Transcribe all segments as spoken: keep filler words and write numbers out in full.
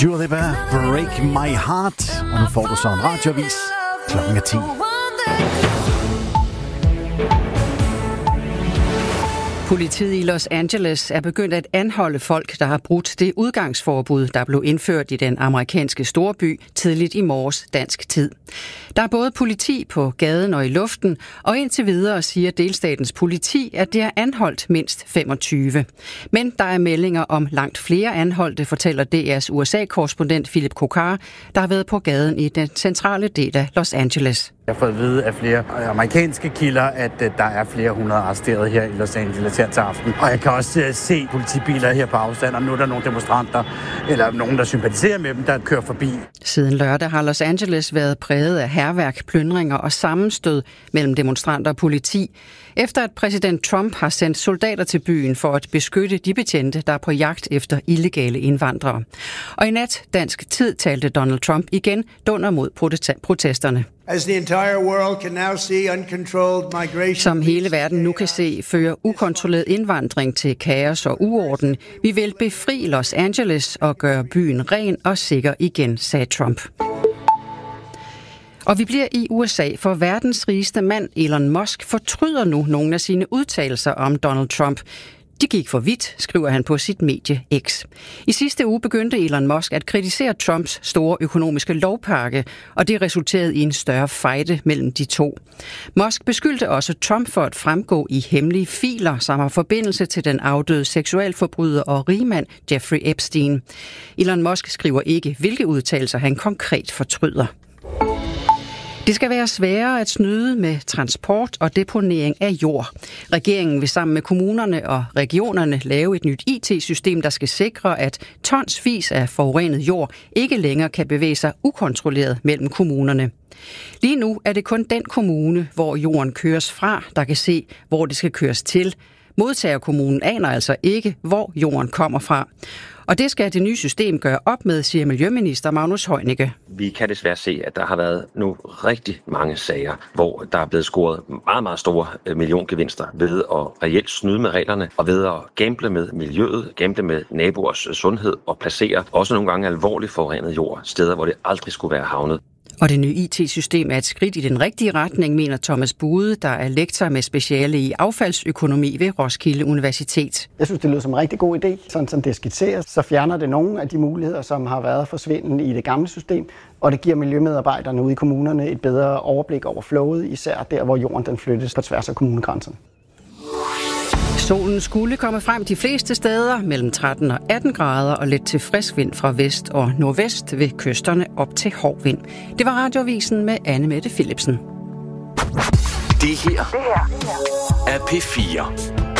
Dua Lipa, Break My Heart. Og nu får du så en radioavis. Klokken er ti. Politiet i Los Angeles er begyndt at anholde folk, der har brudt det udgangsforbud, der blev indført i den amerikanske storby tidligt i morges dansk tid. Der er både politi på gaden og i luften, og indtil videre siger delstatens politi, at det er anholdt mindst femogtyve. Men der er meldinger om langt flere anholdte, fortæller D R's U S A-korrespondent Philip Kokar, der har været på gaden i den centrale del af Los Angeles. Jeg har fået at vide af flere amerikanske kilder, at der er flere hundrede arresterede her i Los Angeles her til aften. Og jeg kan også se politibiler her på afstand, og nu er der nogle demonstranter, eller nogen, der sympatiserer med dem, der kører forbi. Siden lørdag har Los Angeles været præget af hærværk, plyndringer og sammenstød mellem demonstranter og politi, efter at præsident Trump har sendt soldater til byen for at beskytte de betjente, der er på jagt efter illegale indvandrere. Og i nat dansk tid talte Donald Trump igen dunder mod protesterne. As the entire world can now see uncontrolled migration. Som hele verden nu kan se, fører ukontrolleret indvandring til kaos og uorden. Vi vil befri Los Angeles og gøre byen ren og sikker igen, sagde Trump. Og vi bliver i U S A, for verdens rigeste mand, Elon Musk, fortryder nu nogle af sine udtalelser om Donald Trump. De gik for vidt, skriver han på sit medie X. I sidste uge begyndte Elon Musk at kritisere Trumps store økonomiske lovpakke, og det resulterede i en større fejde mellem de to. Musk beskyldte også Trump for at fremgå i hemmelige filer, som har forbindelse til den afdøde seksualforbryder og rigmand Jeffrey Epstein. Elon Musk skriver ikke, hvilke udtalelser han konkret fortryder. Det skal være sværere at snyde med transport og deponering af jord. Regeringen vil sammen med kommunerne og regionerne lave et nyt I T-system, der skal sikre, at tonsvis af forurenet jord ikke længere kan bevæge sig ukontrolleret mellem kommunerne. Lige nu er det kun den kommune, hvor jorden køres fra, der kan se, hvor det skal køres til. Modtagerkommunen aner altså ikke, hvor jorden kommer fra. Og det skal det nye system gøre op med, siger Miljøminister Magnus Heunicke. Vi kan desværre se, at der har været nu rigtig mange sager, hvor der er blevet scoret meget, meget store milliongevinster ved at reelt snyde med reglerne og ved at gamble med miljøet, gamble med naboers sundhed og placere også nogle gange alvorligt forurenet jord steder, hvor det aldrig skulle være havnet. Og det nye I T-system er et skridt i den rigtige retning, mener Thomas Bude, der er lektor med speciale i affaldsøkonomi ved Roskilde Universitet. Jeg synes, det lyder som en rigtig god idé. Sådan som det skitseres, så fjerner det nogle af de muligheder, som har været forsvindende i det gamle system, og det giver miljømedarbejderne ude i kommunerne et bedre overblik over flowet, især der, hvor jorden den flyttes på tværs af kommunegrænserne. Solen skulle komme frem de fleste steder mellem tretten og atten grader og lidt til frisk vind fra vest og nordvest ved kysterne op til hård vind. Det var Radioavisen med Anne Mette Philipsen. Det her er P fire.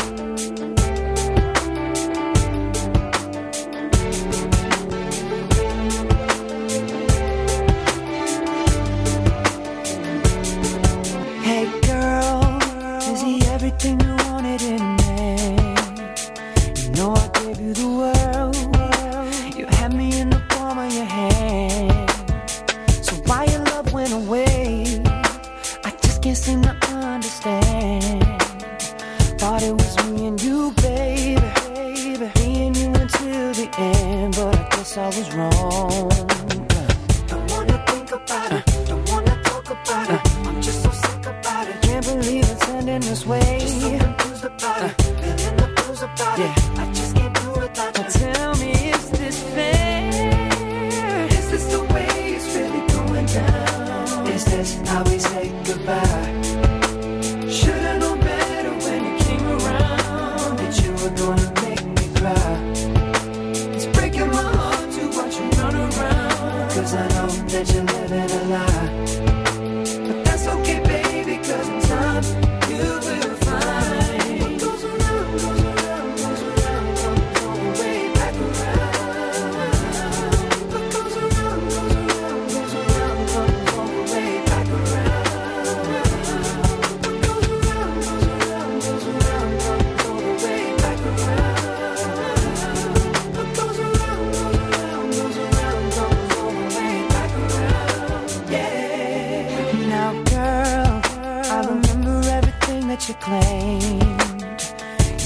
Hey girl, is he everything you wanted in a man? You know I gave you the world. You had me in the palm of your hand. So why your love went away? I just can't seem to understand. Thought it was me and you, baby, me and you until the end, but I guess I was wrong. Don't wanna think about it, don't wanna talk about it. I'm just so sick about it. Can't believe it's ending this way. Just so confused about it, feeling the blues about it. I just can't do without you. Tell me, is this fair? Is this the way it's really going down? Is this how we say goodbye? Should've known better when you came around that you were gonna make me cry. It's breaking my heart to watch you run around, 'cause I know that you're living a lie. But that's okay, baby, 'cause in time you will find what goes around, goes around, goes around.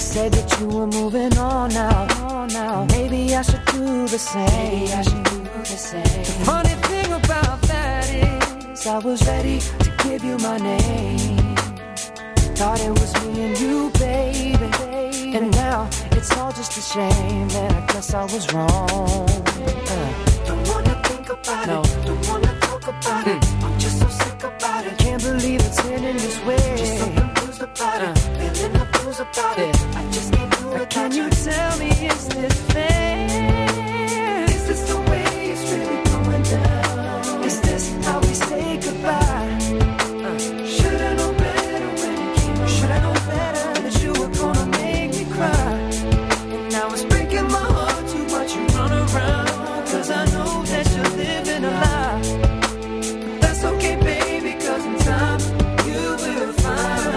said that you were moving on now. Maybe I should do the same. I should do the same. The funny thing about that is I was ready to give you my name. Thought it was me and you, baby. And now it's all just a shame that I guess I was wrong. Uh. Don't wanna think about no. it. Don't wanna talk about mm. it. I'm just so sick about it. Can't believe it's ending this way. Just so confused about uh. it. Feeling the blues about yeah. it. I just can't do it. Can you tell me, is this fair? Is this the way it's really going down? Is this how we say goodbye? Uh. Should I know better when it came around? Should I know better that you were gonna make me cry? And now it's breaking my heart to watch you run around. Cause I know that you're living a lie. But that's okay, baby, cause in time you will find.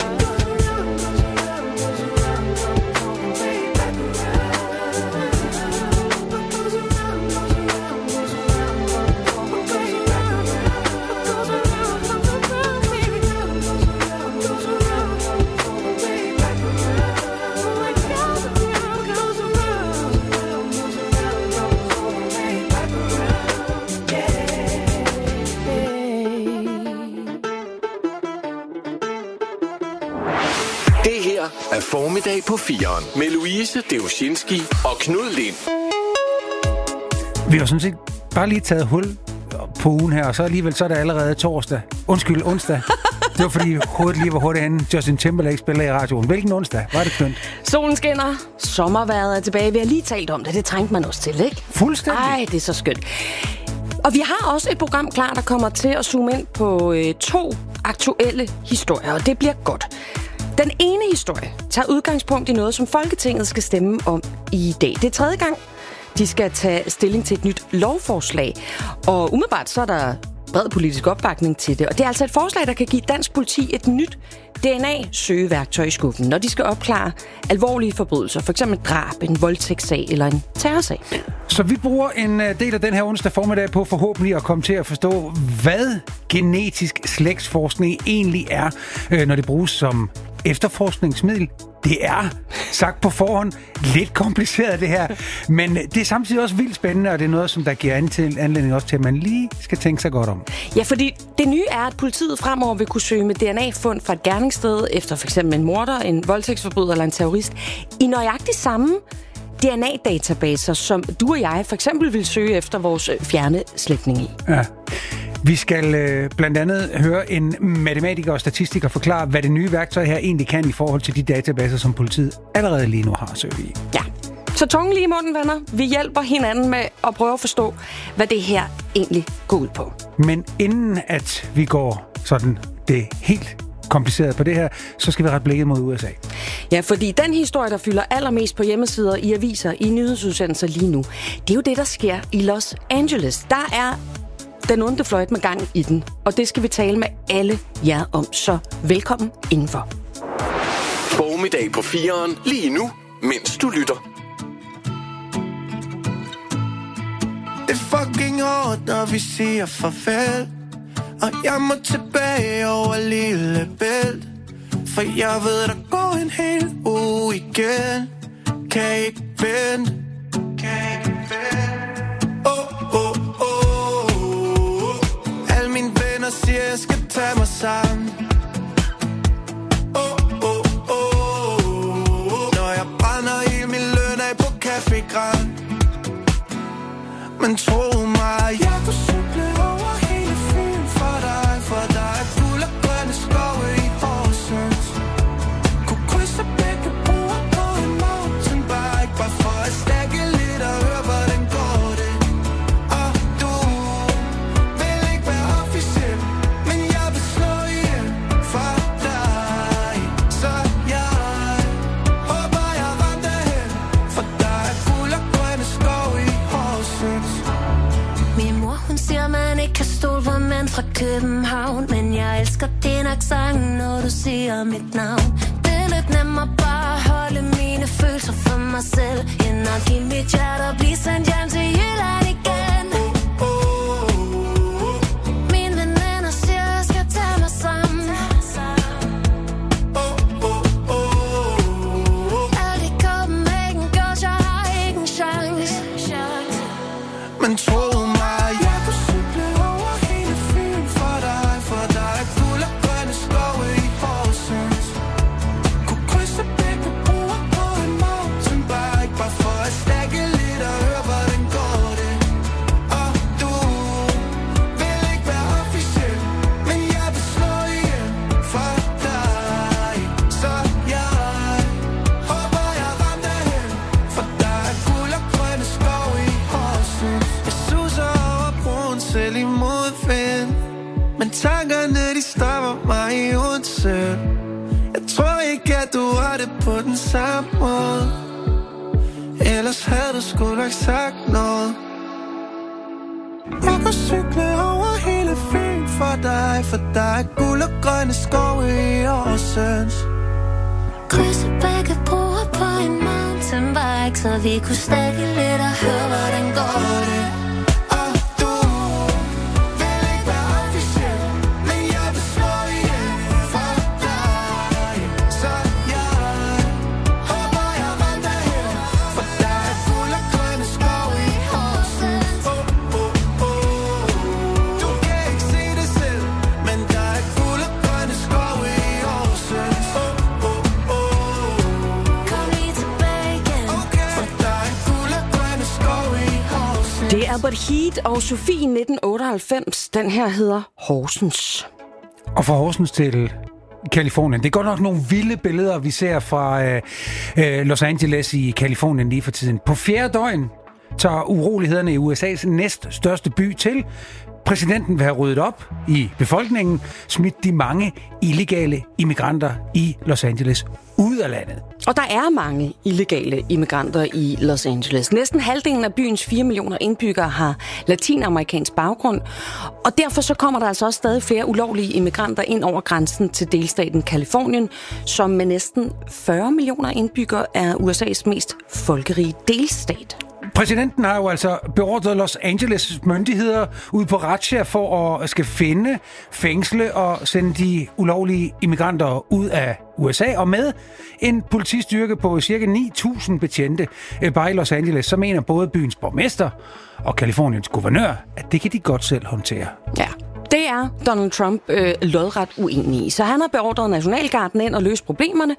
Af formiddag på fireren med Louise Deuscinski og Knud Lind. Vi har sådan set bare lige taget hul på ugen her, og så alligevel så er det allerede torsdag. Undskyld, onsdag. Det var fordi hovedet lige var hurtigt henne. Justin Timberlake spiller i radioen. Hvilken onsdag? Var det skønt? Solen skinner. Sommervejret er tilbage. Vi har lige talt om det. Det trængte man også til, ikke? Fuldstændig. Ej, det er så skønt. Og vi har også et program klar, der kommer til at zoome ind på øh, to aktuelle historier, og det bliver godt. Den ene historie tager udgangspunkt i noget, som Folketinget skal stemme om i dag. Det er tredje gang, de skal tage stilling til et nyt lovforslag. Og umiddelbart så er der bred politisk opbakning til det. Og det er altså et forslag, der kan give dansk politi et nyt D N A-søgeværktøj i skuffen, når de skal opklare alvorlige forbrydelser. For eksempel drab, en voldtægtssag eller en terrorsag. Så vi bruger en del af den her onsdag formiddag på forhåbentlig at komme til at forstå, hvad genetisk slægtsforskning egentlig er, når det bruges som efterforskningsmiddel. Det er, sagt på forhånd, lidt kompliceret det her, men det er samtidig også vildt spændende, og det er noget, som der giver anledning også til, at man lige skal tænke sig godt om. Ja, fordi det nye er, at politiet fremover vil kunne søge med D N A-fund fra et gerningssted efter for eksempel en morder, en voldtægtsforbryder eller en terrorist i nøjagtigt samme D N A-databaser, som du og jeg for eksempel vil søge efter vores fjerne slægtning i. Ja. Vi skal øh, blandt andet høre en matematiker og statistiker forklare, hvad det nye værktøj her egentlig kan i forhold til de databaser, som politiet allerede lige nu har søgt i. Ja, så tungen lige i munden, venner. Vi hjælper hinanden med at prøve at forstå, hvad det her egentlig går ud på. Men inden at vi går sådan det helt kompliceret på det her, så skal vi rette blikket mod U S A. Ja, fordi den historie, der fylder allermest på hjemmesider, i aviser, i nyhedsudsendelser lige nu, det er jo det, der sker i Los Angeles. Der er den onde fløjt med gang i den, og det skal vi tale med alle jer om, så velkommen indenfor. Formiddag på fireren lige nu, mens du lytter. Det er fucking hårdt, når vi siger farvel, og jeg må tilbage over Lillebælt, for jeg ved, der går en hel uge igen. Kan ikke vente, kan ikke vente. Oh, oh, oh. Alle mine venner siger, jeg skal tage mig sammen. Oh, oh, oh. Når jeg brænder hele min løn af på Café Grand. Men tro mig, jeg kunne cykle over hele Fyn for dig, for der er guld og grønne skove i Horsens. Kunne krydse begge broer på en mountainbike, bare for at stække lidt og høre, hvordan går det. Og du vil ikke være officiel, men jeg vil slå ihjel for dig. Så jeg håber, jeg ramte hen, for der er guld og grønne skove i Horsens. Min mor, hun siger, man ikke kan stole på mænd fra København, men jeg elsker din accent, når du siger mit navn. Det er lidt nemmere bare at holde mine følelser for mig selv, end at give mit hjerte og blive sendt hjem til Jylland igen. Mine veninder siger, jeg skal tage mig sammen. tankerne de stopper mig uanset. Jeg tror ikke at du har det på den samme måde. Ellers havde du sgu nok sagt noget. Jeg kan cykle over hele Fyn for dig, for der er guld og grønne skove i Horsens. Krydse begge broer på en mountainbike, så vi kunne stakke lidt og høre, hvordan går det. Og du vil ikke være officiel, men jeg vil slå ihjel for dig. Så jeg håber, jeg vandrer hen, for der er guld og grønne skove i Horsens. Oh, oh, oh. Du kan ikke se det selv, men der er guld og grønne skove i Horsens. Oh, oh, oh. Kom lige tilbage igen, Okay, for der er guld og grønne skove i Horsens. Det er Albert Heat og Sofie nitten otteoghalvfems. Den her hedder Horsens. Og fra Horsens til Kalifornien. Det er godt nok nogle vilde billeder, vi ser fra øh, øh, Los Angeles i Kalifornien lige for tiden. På fjerde døgn tager urolighederne i U S A's næststørste by til. Præsidenten vil have ryddet op i befolkningen, smidt de mange illegale immigranter i Los Angeles ud af landet. Og der er mange illegale immigranter i Los Angeles. Næsten halvdelen af byens fire millioner indbyggere har latinamerikansk baggrund, og derfor så kommer der altså også stadig flere ulovlige immigranter ind over grænsen til delstaten Kalifornien, som med næsten fyrre millioner indbyggere er U S A's mest folkerige delstat. Præsidenten har jo altså beordret Los Angeles myndigheder ud på razzia for at skal finde, fængsle og sende de ulovlige immigranter ud af U S A. Og med en politistyrke på cirka ni tusind betjente bare i Los Angeles, så mener både byens borgmester og Kaliforniens guvernør, at det kan de godt selv håndtere. Ja. Det er Donald Trump øh, lodret uenig i. Så han har beordret Nationalgarden ind og løse problemerne.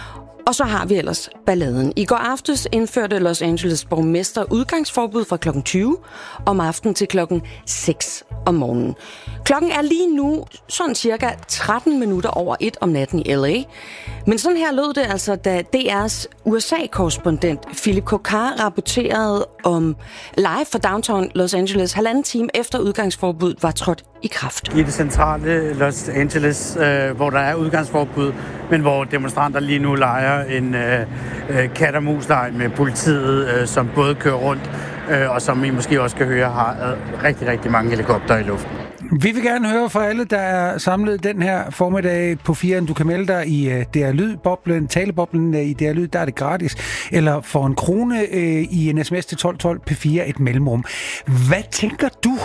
Og så har vi ellers balladen. I går aftes indførte Los Angeles borgmester udgangsforbud fra klokken tyve om aftenen til klokken seks om morgenen. Klokken er lige nu sådan cirka tretten minutter over et om natten i L A. Men sådan her lød det altså, da D R's U S A-korrespondent Philip Kokar rapporterede om live fra downtown Los Angeles halvanden time efter udgangsforbuddet var trådt i kraft. I det centrale Los Angeles, øh, hvor der er udgangsforbud, men hvor demonstranter lige nu leger en øh, øh, kat- og mus-leg med politiet, øh, som både kører rundt, øh, og som I måske også kan høre, har øh, rigtig, rigtig mange helikopter i luften. Vi vil gerne høre fra alle, der er samlet den her formiddag på firen. Du kan melde dig i uh, D R Lyd-boblen, taleboblen uh, i D R Lyd, der er det gratis. Eller for en krone uh, i en sms til tolv tolv P fire, et mellemrum. Hvad tænker du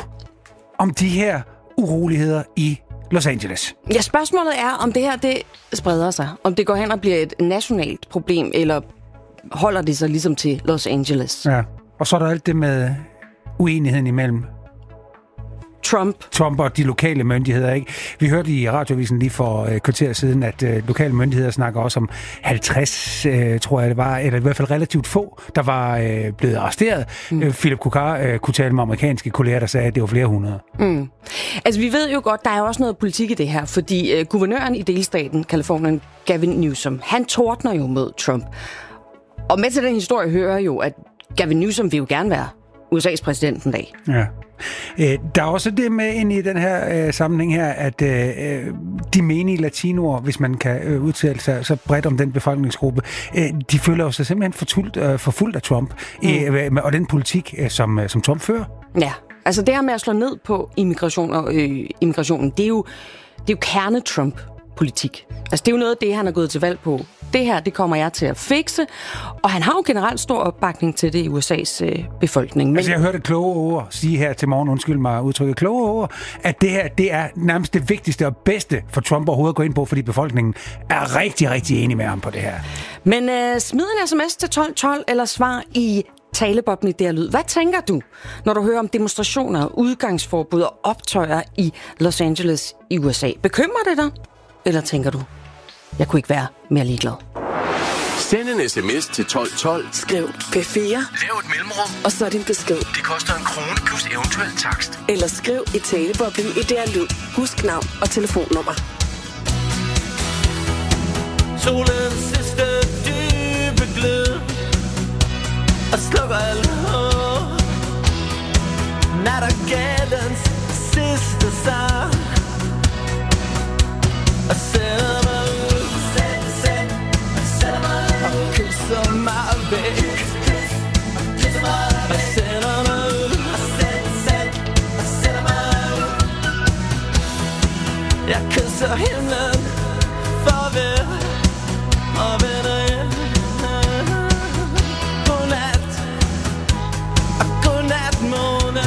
om de her uroligheder i Los Angeles? Ja, spørgsmålet er, om det her det spreder sig. Om det går hen og bliver et nationalt problem, eller holder det sig ligesom til Los Angeles? Ja, og så er der alt det med uenigheden imellem Trump. Trump og de lokale myndigheder, ikke? Vi hørte i radioavisen lige for et øh, kvarter siden, at øh, lokale myndigheder snakker også om halvtreds, øh, tror jeg det var, eller i hvert fald relativt få, der var øh, blevet arresteret. Mm. Øh, Philip Kokar øh, kunne tale med amerikanske kolleger, der sagde, at det var flere hundrede. Mm. Altså, vi ved jo godt, der er jo også noget politik i det her, fordi øh, guvernøren i delstaten Kalifornien, Gavin Newsom, han tordner jo mod Trump. Og med til den historie hører jo, at Gavin Newsom vil jo gerne være U S A's præsident en dag. Ja. Øh, der er også det med ind i den her øh, sammenhæng her, at øh, de menige latinoer, hvis man kan øh, udtale sig så bredt om den befolkningsgruppe, øh, de føler jo sig simpelthen fortult, øh, forfulgt af Trump, mm. øh, og den politik, øh, som, øh, som Trump fører. Ja, altså det her med at slå ned på immigration og øh, immigrationen, det er jo, det er jo kerne-Trump-politik. Altså det er jo noget af det, han er gået til valg på. Det her, det kommer jeg til at fikse. Og han har jo generelt stor opbakning til det i U S A's øh, befolkning. Men... Altså jeg hørte kloge ord sige her til morgen, undskyld mig udtrykket, kloge ord, at det her, det er nærmest det vigtigste og bedste for Trump overhovedet at gå ind på, fordi befolkningen er rigtig, rigtig enig med ham på det her. Men øh, smid en sms til tolv tolv eller svar i taleboblen i D R Lyd. Hvad tænker du, når du hører om demonstrationer, udgangsforbud og optøjer i Los Angeles i U S A? Bekymrer det dig? Eller tænker du, jeg kunne ikke være mere ligeglad? Send en sms til tolv tolv. Skriv P fire. Lav et mellemrum. Og så din besked. Det koster en krone plus eventuel takst. Eller skriv i taleboblen i D R Lyd. Husk navn og telefonnummer. Solens sidste dybe glød og slukker alt håb. Nattergalens sidste sang væk. Jeg sender mig ud. Jeg sender mig ud. Jeg kysser himlen. Farvel og vender hjem. Godnat og godnat måne.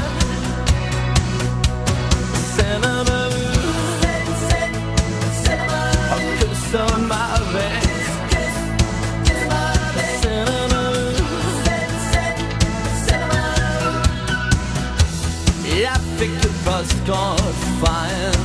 Sender mig ud og kysser mig væk. Sender mig ud. Jeg fik et postkort fra en.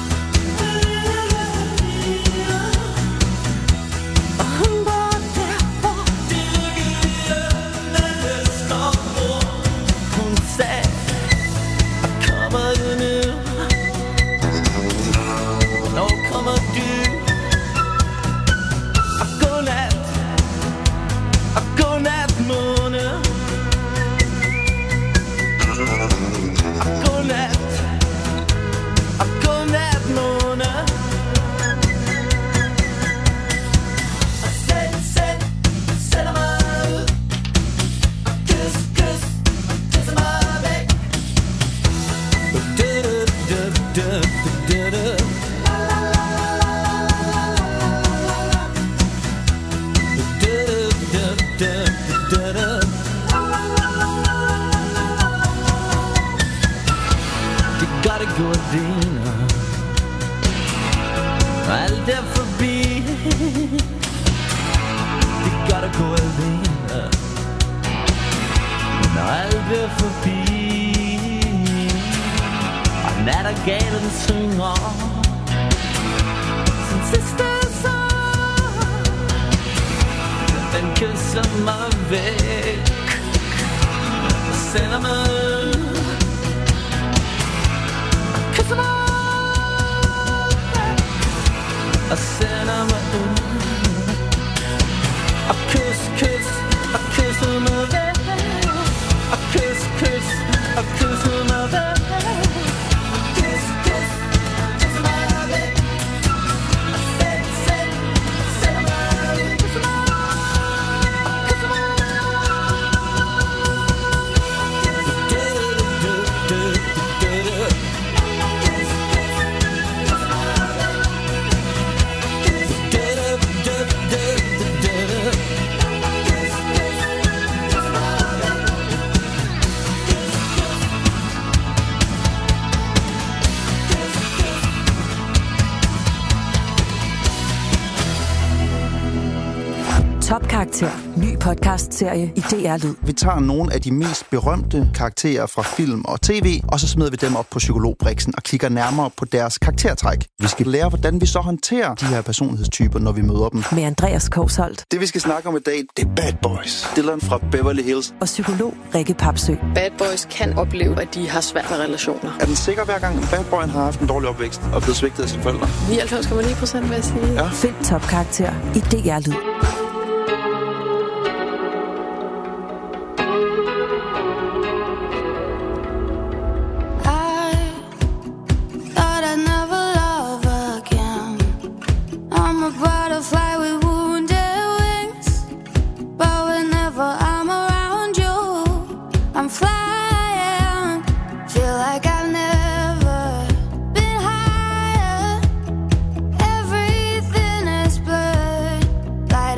Alt er forbi. Det gotta gå alene. Når alt er forbi. Og nattergalen synger sin sidste sang. Den kysser mig væk. Sender mig ud. Kysser mig. Og sender mig ud. Og kys, kys, og kysser mig væk. Og kys, kys, og kysser mig væk. Kys, kys, kysser mig væk. Og send, send, sender mig ud. Kysser mig, kysser mig. Du, du, du, du, du, du. Topkarakter. Ny podcast-serie i D R Lyd. Vi tager nogle af de mest berømte karakterer fra film og tv, og så smider vi dem op på psykologbriksen og kigger nærmere på deres karaktertræk. Vi skal lære, hvordan vi så håndterer de her personlighedstyper, når vi møder dem. Med Andreas Kousholt. Det, vi skal snakke om i dag, det er Bad Boys. Dylan fra Beverly Hills. Og psykolog Rikke Papsø. Bad Boys kan opleve, at de har svære relationer. Er den sikker hver gang, en bad boy har haft en dårlig opvækst og blevet svigtet af sine forældre? nioghalvfems komma ni procent vil jeg sige. Ja. Find Topkarakter i D R Lyd. Everything is blurred. Light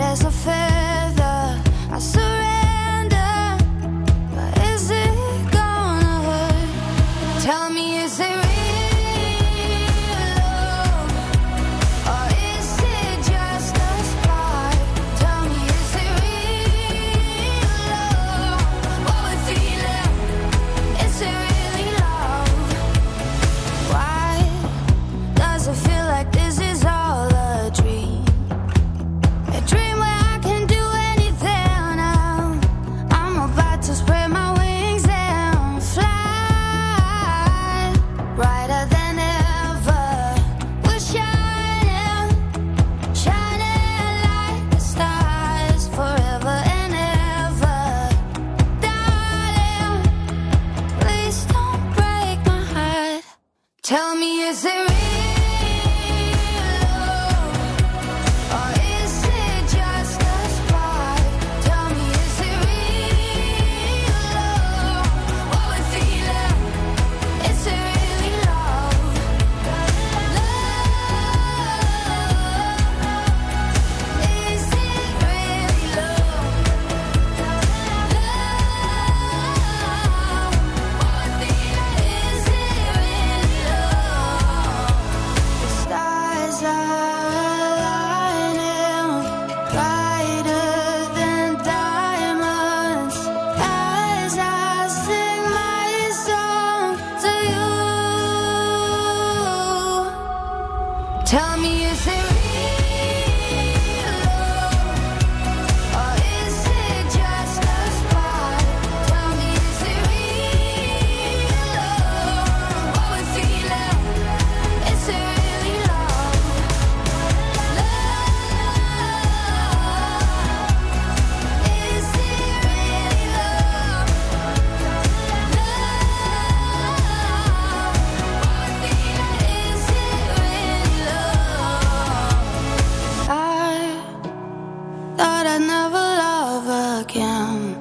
but I'd never love again.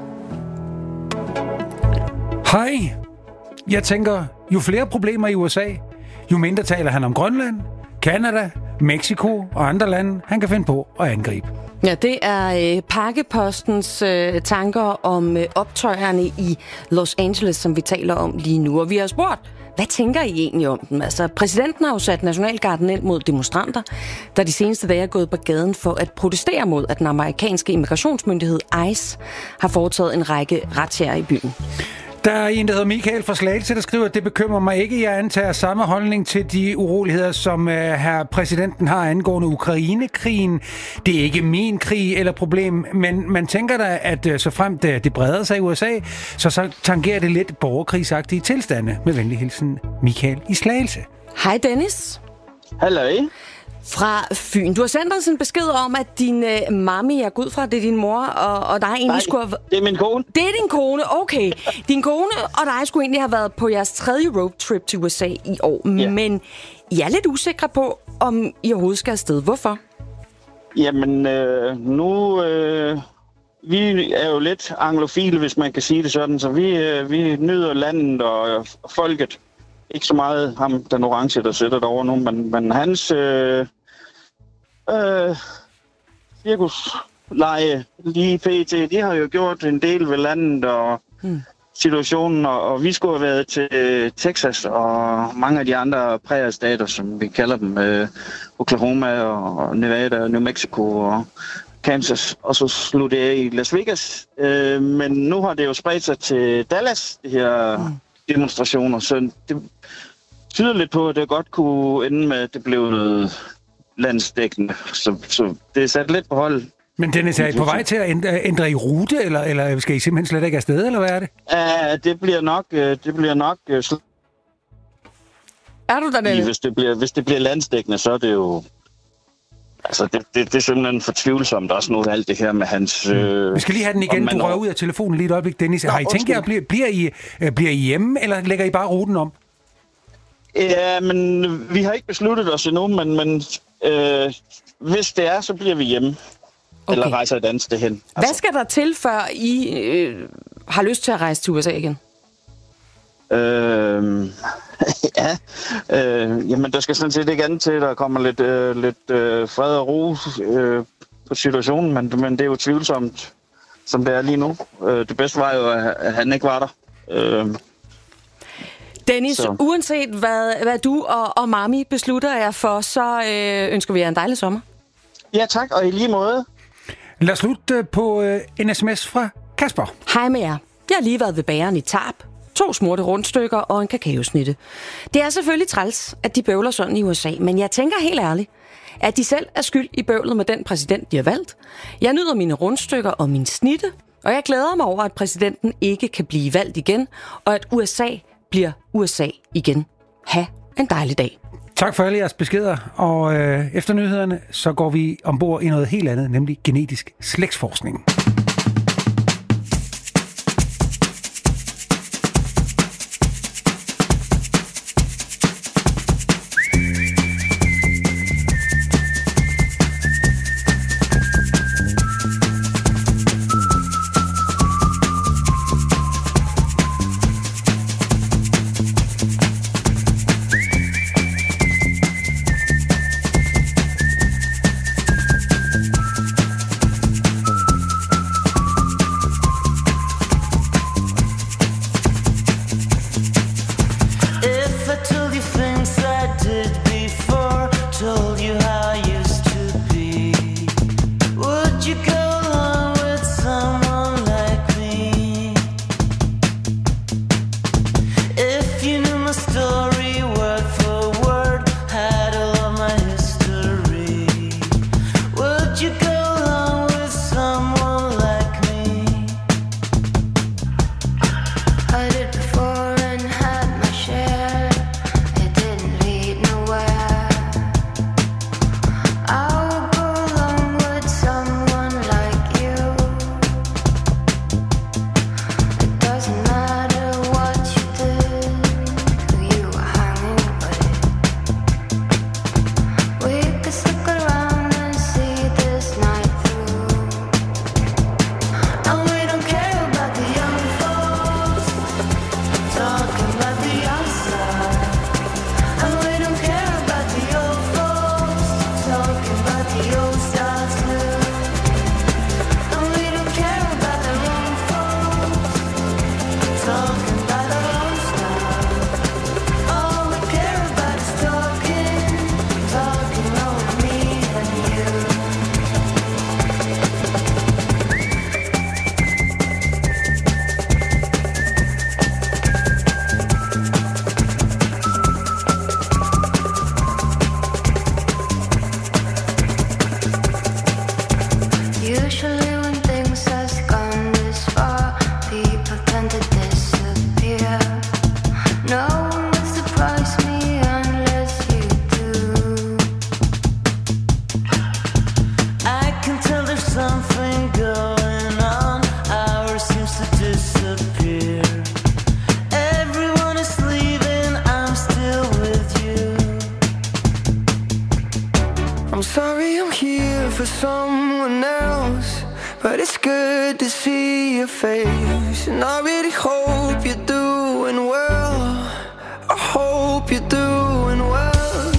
Hej. Jeg tænker, jo flere problemer i U S A, jo mindre taler han om Grønland, Canada, Mexico og andre lande, han kan finde på at angribe. Ja, det er øh, Pakkepostens øh, tanker om øh, optøjerne i Los Angeles, som vi taler om lige nu. Og vi har spurgt, hvad tænker I egentlig om dem? Altså, præsidenten har jo sat Nationalgarden ind mod demonstranter, der de seneste dage er gået på gaden for at protestere mod, at den amerikanske immigrationsmyndighed ICE har foretaget en række razziaer i byen. Der er en, der hedder Michael fra Slagelse, der skriver, at det bekymrer mig ikke. Jeg antager samme holdning til de uroligheder, som uh, her præsidenten har angående Ukraine-krigen. Det er ikke min krig eller problem, men man tænker da, at uh, så fremt uh, det breder sig i U S A, så, så tangerer det lidt borgerkrigsagtige tilstande. Med venlig hilsen, Michael i Slagelse. Hej Dennis. Halløj. Fra Fyn. Du har sendt os en besked om, at din øh, mami, jeg går ud fra, det er din mor, og, og dig egentlig Nej, skulle have... det er min kone. Det er din kone, okay. Din kone og dig skulle egentlig have været på jeres tredje roadtrip til U S A i år, ja. Men I er lidt usikre på, om I overhovedet skal afsted. Hvorfor? Jamen, øh, nu... Øh, vi er jo lidt anglofile, hvis man kan sige det sådan, så vi, øh, vi nyder landet og øh, folket. Ikke så meget ham, den orange, der sætter derovre nu, men, men hans... Øh, Øh, cirkusleje lige pt. De har jo gjort en del ved landet og hmm. situationen, og, og vi skulle have været til Texas og mange af de andre præriestater, som vi kalder dem, øh, Oklahoma og Nevada og New Mexico og Kansas, og så sluttede jeg i Las Vegas. Øh, men nu har det jo spredt sig til Dallas, de her hmm. demonstrationer, så det tyder lidt på, at det godt kunne ende med, at det blev noget landsdækkende, så, så det er sat lidt på hold. Men Dennis, er I på vej til at ændre, ændre i rute, eller, eller skal I simpelthen slet ikke afsted, eller hvad er det? Uh, det bliver nok... Uh, det bliver nok uh, sl- er du der, Dennis? Hvis det bliver, hvis det bliver landsdækkende, så er det jo... Altså, det, det, det er simpelthen for tvivlsomt også nu, alt det her med hans... Øh, Vi skal lige have den igen. Du rører ud af telefonen lige et øjeblik, Dennis. Nå, har I tænkt jer, bliver, bliver, I, bliver I hjemme, eller lægger I bare ruten om? Ja, men vi har ikke besluttet os endnu, men... men Øh, hvis det er, så bliver vi hjemme. Okay. Eller rejser et andet sted hen. Altså. Hvad skal der til, før I øh, har lyst til at rejse til U S A igen? Øh, ja, øh, jamen der skal sådan set ikke andet til. Der kommer lidt, øh, lidt øh, fred og ro øh, på situationen, men, men det er jo tvivlsomt, som det er lige nu. Øh, det bedste var jo, at han ikke var der. Øh, Dennis, så. Uanset hvad, hvad du og, og mami beslutter jer for, så øh, ønsker vi jer en dejlig sommer. Ja tak, og i lige måde. Lad os slutte på øh, en sms fra Kasper. Hej med jer. Jeg har lige været ved bageren i Tarp. To smurte rundstykker og en kakaosnitte. Det er selvfølgelig træls, at de bøvler sådan i U S A, men jeg tænker helt ærligt, at de selv er skyld i bøvlet med den præsident, de har valgt. Jeg nyder mine rundstykker og min snitte, og jeg glæder mig over, at præsidenten ikke kan blive valgt igen, og at U S A bliver U S A igen. Ha' en dejlig dag. Tak for alle jeres beskeder, og øh, efter nyhederne, så går vi ombord i noget helt andet, nemlig genetisk slægtsforskning. someone else, but it's good to see your face. And I really hope you're doing well. I hope you're doing well.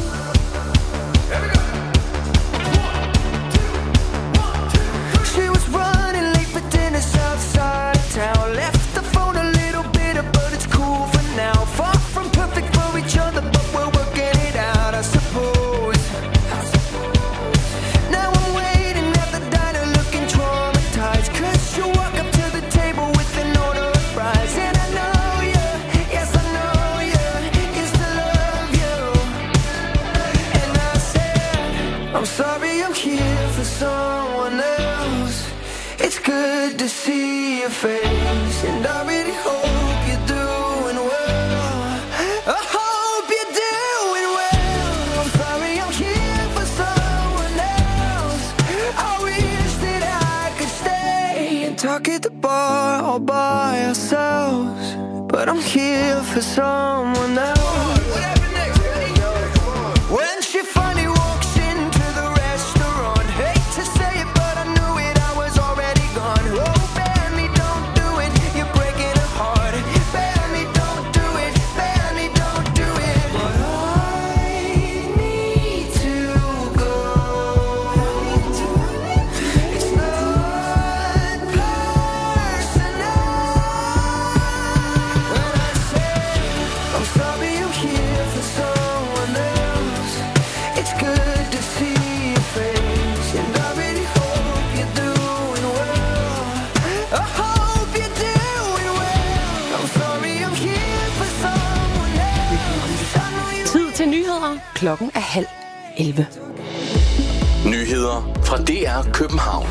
She was running late for dinner outside town. Left the phone a little bitter, but it's cool for now. Far from perfect for each other, but we're working it out, I suppose. Now I'm waiting at the diner looking traumatized, 'cause you walk up to the table with an order of fries. And I know you, yes I know you, used to love you. And I said, I'm sorry I'm here for someone else. It's good to see your face, and I really hope you're doing well. I hope you're doing well. I'm sorry I'm here for someone else. I wish that I could stay and talk at the bar all by ourselves, but I'm here for someone else. When she finally walks into the restaurant, hate to say it, but I knew it, I was already gone. Oh, Benny, don't do it, you're breaking her heart. Benny, don't do it, Benny, don't do it. But I need to go. It's not personal. When I say I'm sorry I'm here for someone else, it's good to see your face, and I really hope you're doing well. I hope you're doing well. I'm sorry I'm here for someone else. I know you. Tid til nyheder. Klokken er halv elleve. Nyheder fra D R København.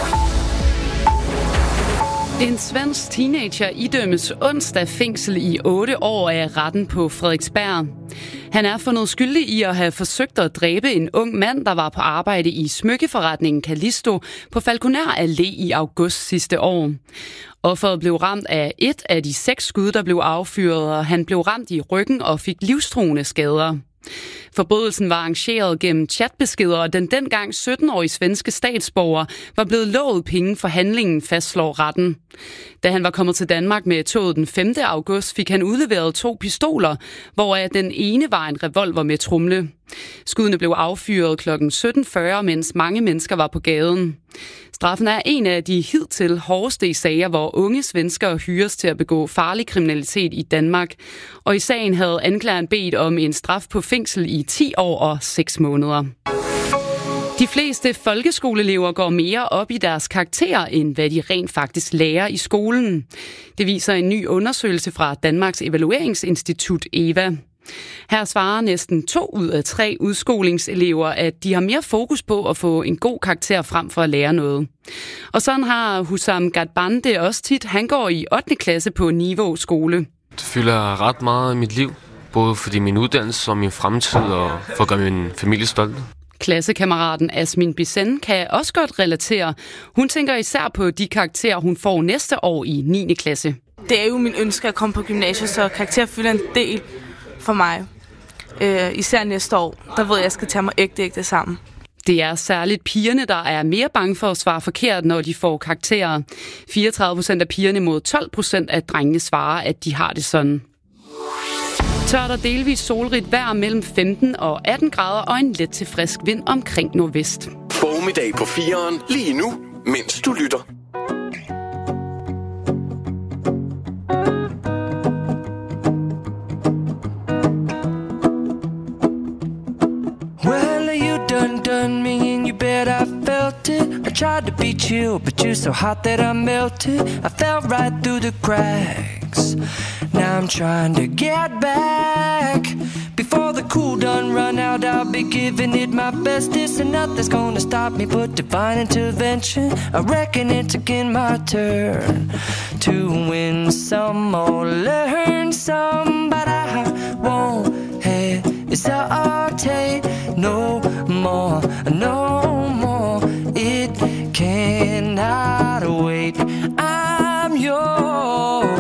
En svensk teenager idømmes onsdag fængsel i otte år af retten på Frederiksberg. Han er fundet skyldig i at have forsøgt at dræbe en ung mand, der var på arbejde i smykkeforretningen Callisto på Falconer Allé i august sidste år. Offeret blev ramt af et af de seks skud, der blev affyret, og han blev ramt i ryggen og fik livstruende skader. Forbrydelsen var arrangeret gennem chatbeskeder, og den dengang sytten-årige svenske statsborger var blevet lovet penge for handlingen, fastslår retten. Da han var kommet til Danmark med toget den femte august, fik han udleveret to pistoler, hvoraf den ene var en revolver med tromle. Skuddene blev affyret klokken sytten fyrre, mens mange mennesker var på gaden. Straffen er en af de hidtil hårdeste i sager, hvor unge svenskere hyres til at begå farlig kriminalitet i Danmark. Og i sagen havde anklageren bedt om en straf på fængsel i ti år og seks måneder. De fleste folkeskoleelever går mere op i deres karakterer, end hvad de rent faktisk lærer i skolen. Det viser en ny undersøgelse fra Danmarks Evalueringsinstitut E V A. Her svarer næsten to ud af tre udskolingselever, at de har mere fokus på at få en god karakter frem for at lære noget. Og sådan har Hussam Gadban det også tit. Han går i ottende klasse på Niveau skole. Det fylder ret meget i mit liv, både fordi min uddannelse og min fremtid og for at gøre min familie stolte. Klassekammeraten Asmin Bisen kan også godt relatere. Hun tænker især på de karakterer, hun får næste år i niende klasse. Det er jo min ønske at komme på gymnasiet, så karakterer fylder en del for mig. Øh, især næste år, der ved jeg, at jeg skal tage mig ægte ægte sammen. Det er særligt pigerne, der er mere bange for at svare forkert, når de får karakterer. fireogtredive procent af pigerne mod tolv procent af drengene svarer, at de har det sådan. Tørt og delvis solrigt vejr mellem femten og atten grader og en let til frisk vind omkring nordvest. Formiddag på fireren lige nu, mens du lytter. Well, you done done me and you bet I felt it. I tried to be chill, but you're so hot that I melted. I fell right through the cracks. Now I'm trying to get back. Before the cool done run out, I'll be giving it my bestest, and nothing's gonna stop me but divine intervention. I reckon it's again my turn to win some or learn some, but I won't hesitate no more, no more. It cannot wait. I'm yours.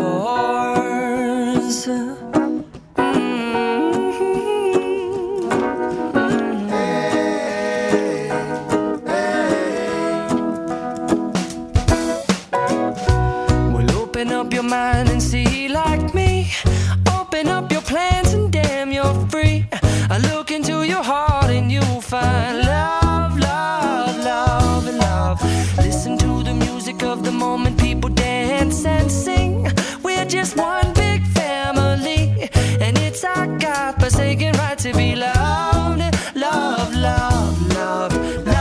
open up your mind and see like me. Open up your plans and damn, you're free. I look into your heart and you'll find love, love, love, and love. Listen to the music of the moment, people dance and sing. We're just one big family, and it's our God-forsaken right to be loved. Love, love, love,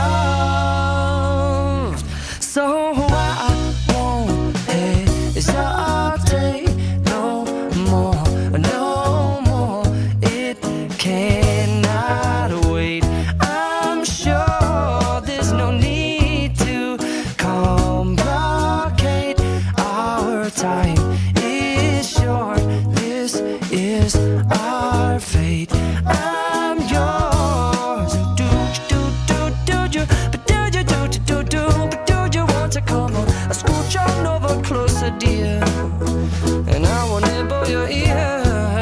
love. So I won't hesitate no more, no more. It cannot wait. I'm sure there's no need to complicate. Our time is short. This is our fate. I'm yours. Do do do do do, but do you do do do do, but do you want to come on? I scooch on over closer, dear, and I will nibble your ear.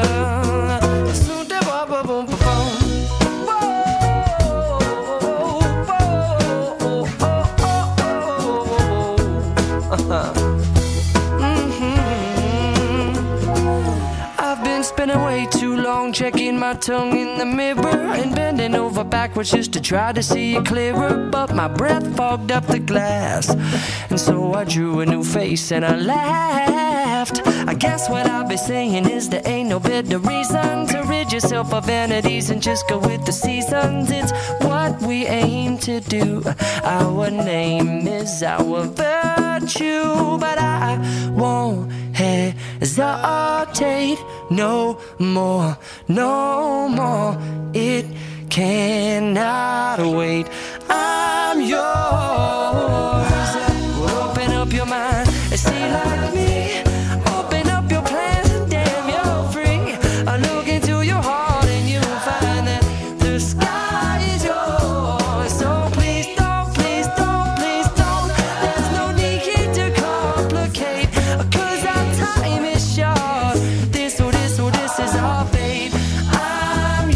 Spending way too long checking my tongue in the mirror and bending over backwards just to try to see it clearer, but my breath fogged up the glass, and so I drew a new face and I laughed. I guess what I'll be saying is there ain't no better reason to rid yourself of vanities and just go with the seasons. It's what we aim to do. Our name is our virtue, but I won't hesitate no more, no more. It cannot wait. I'm yours. Open up your mind and see like me. Open up your plans and damn, you're free. I look into your heart and you'll find that the sky is yours. So please don't, please don't, please don't. There's no need here to complicate, 'cause our time is short. This or this or this is our fate. I'm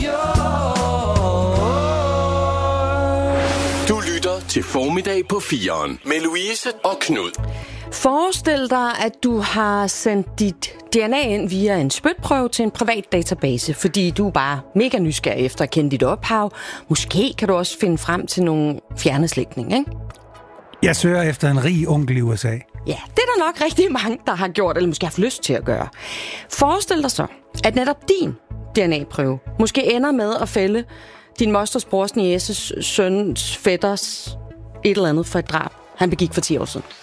yours. Du lytter til Formiddag på fireren med Louise og Knud. Forestil dig, at du har sendt dit D N A ind via en spytprøve til en privat database, fordi du er bare mega nysgerrig efter at kende dit ophav. Måske kan du også finde frem til nogle fjerne slægtninge, ikke? Jeg søger efter en rig onkel i U S A. Ja, det er der nok rigtig mange, der har gjort, eller måske haft lyst til at gøre. Forestil dig så, at netop din D N A-prøve måske ender med at fælde din mosters, brors, nieces, søns, fætters et eller andet for et drab, han begik for ti år siden.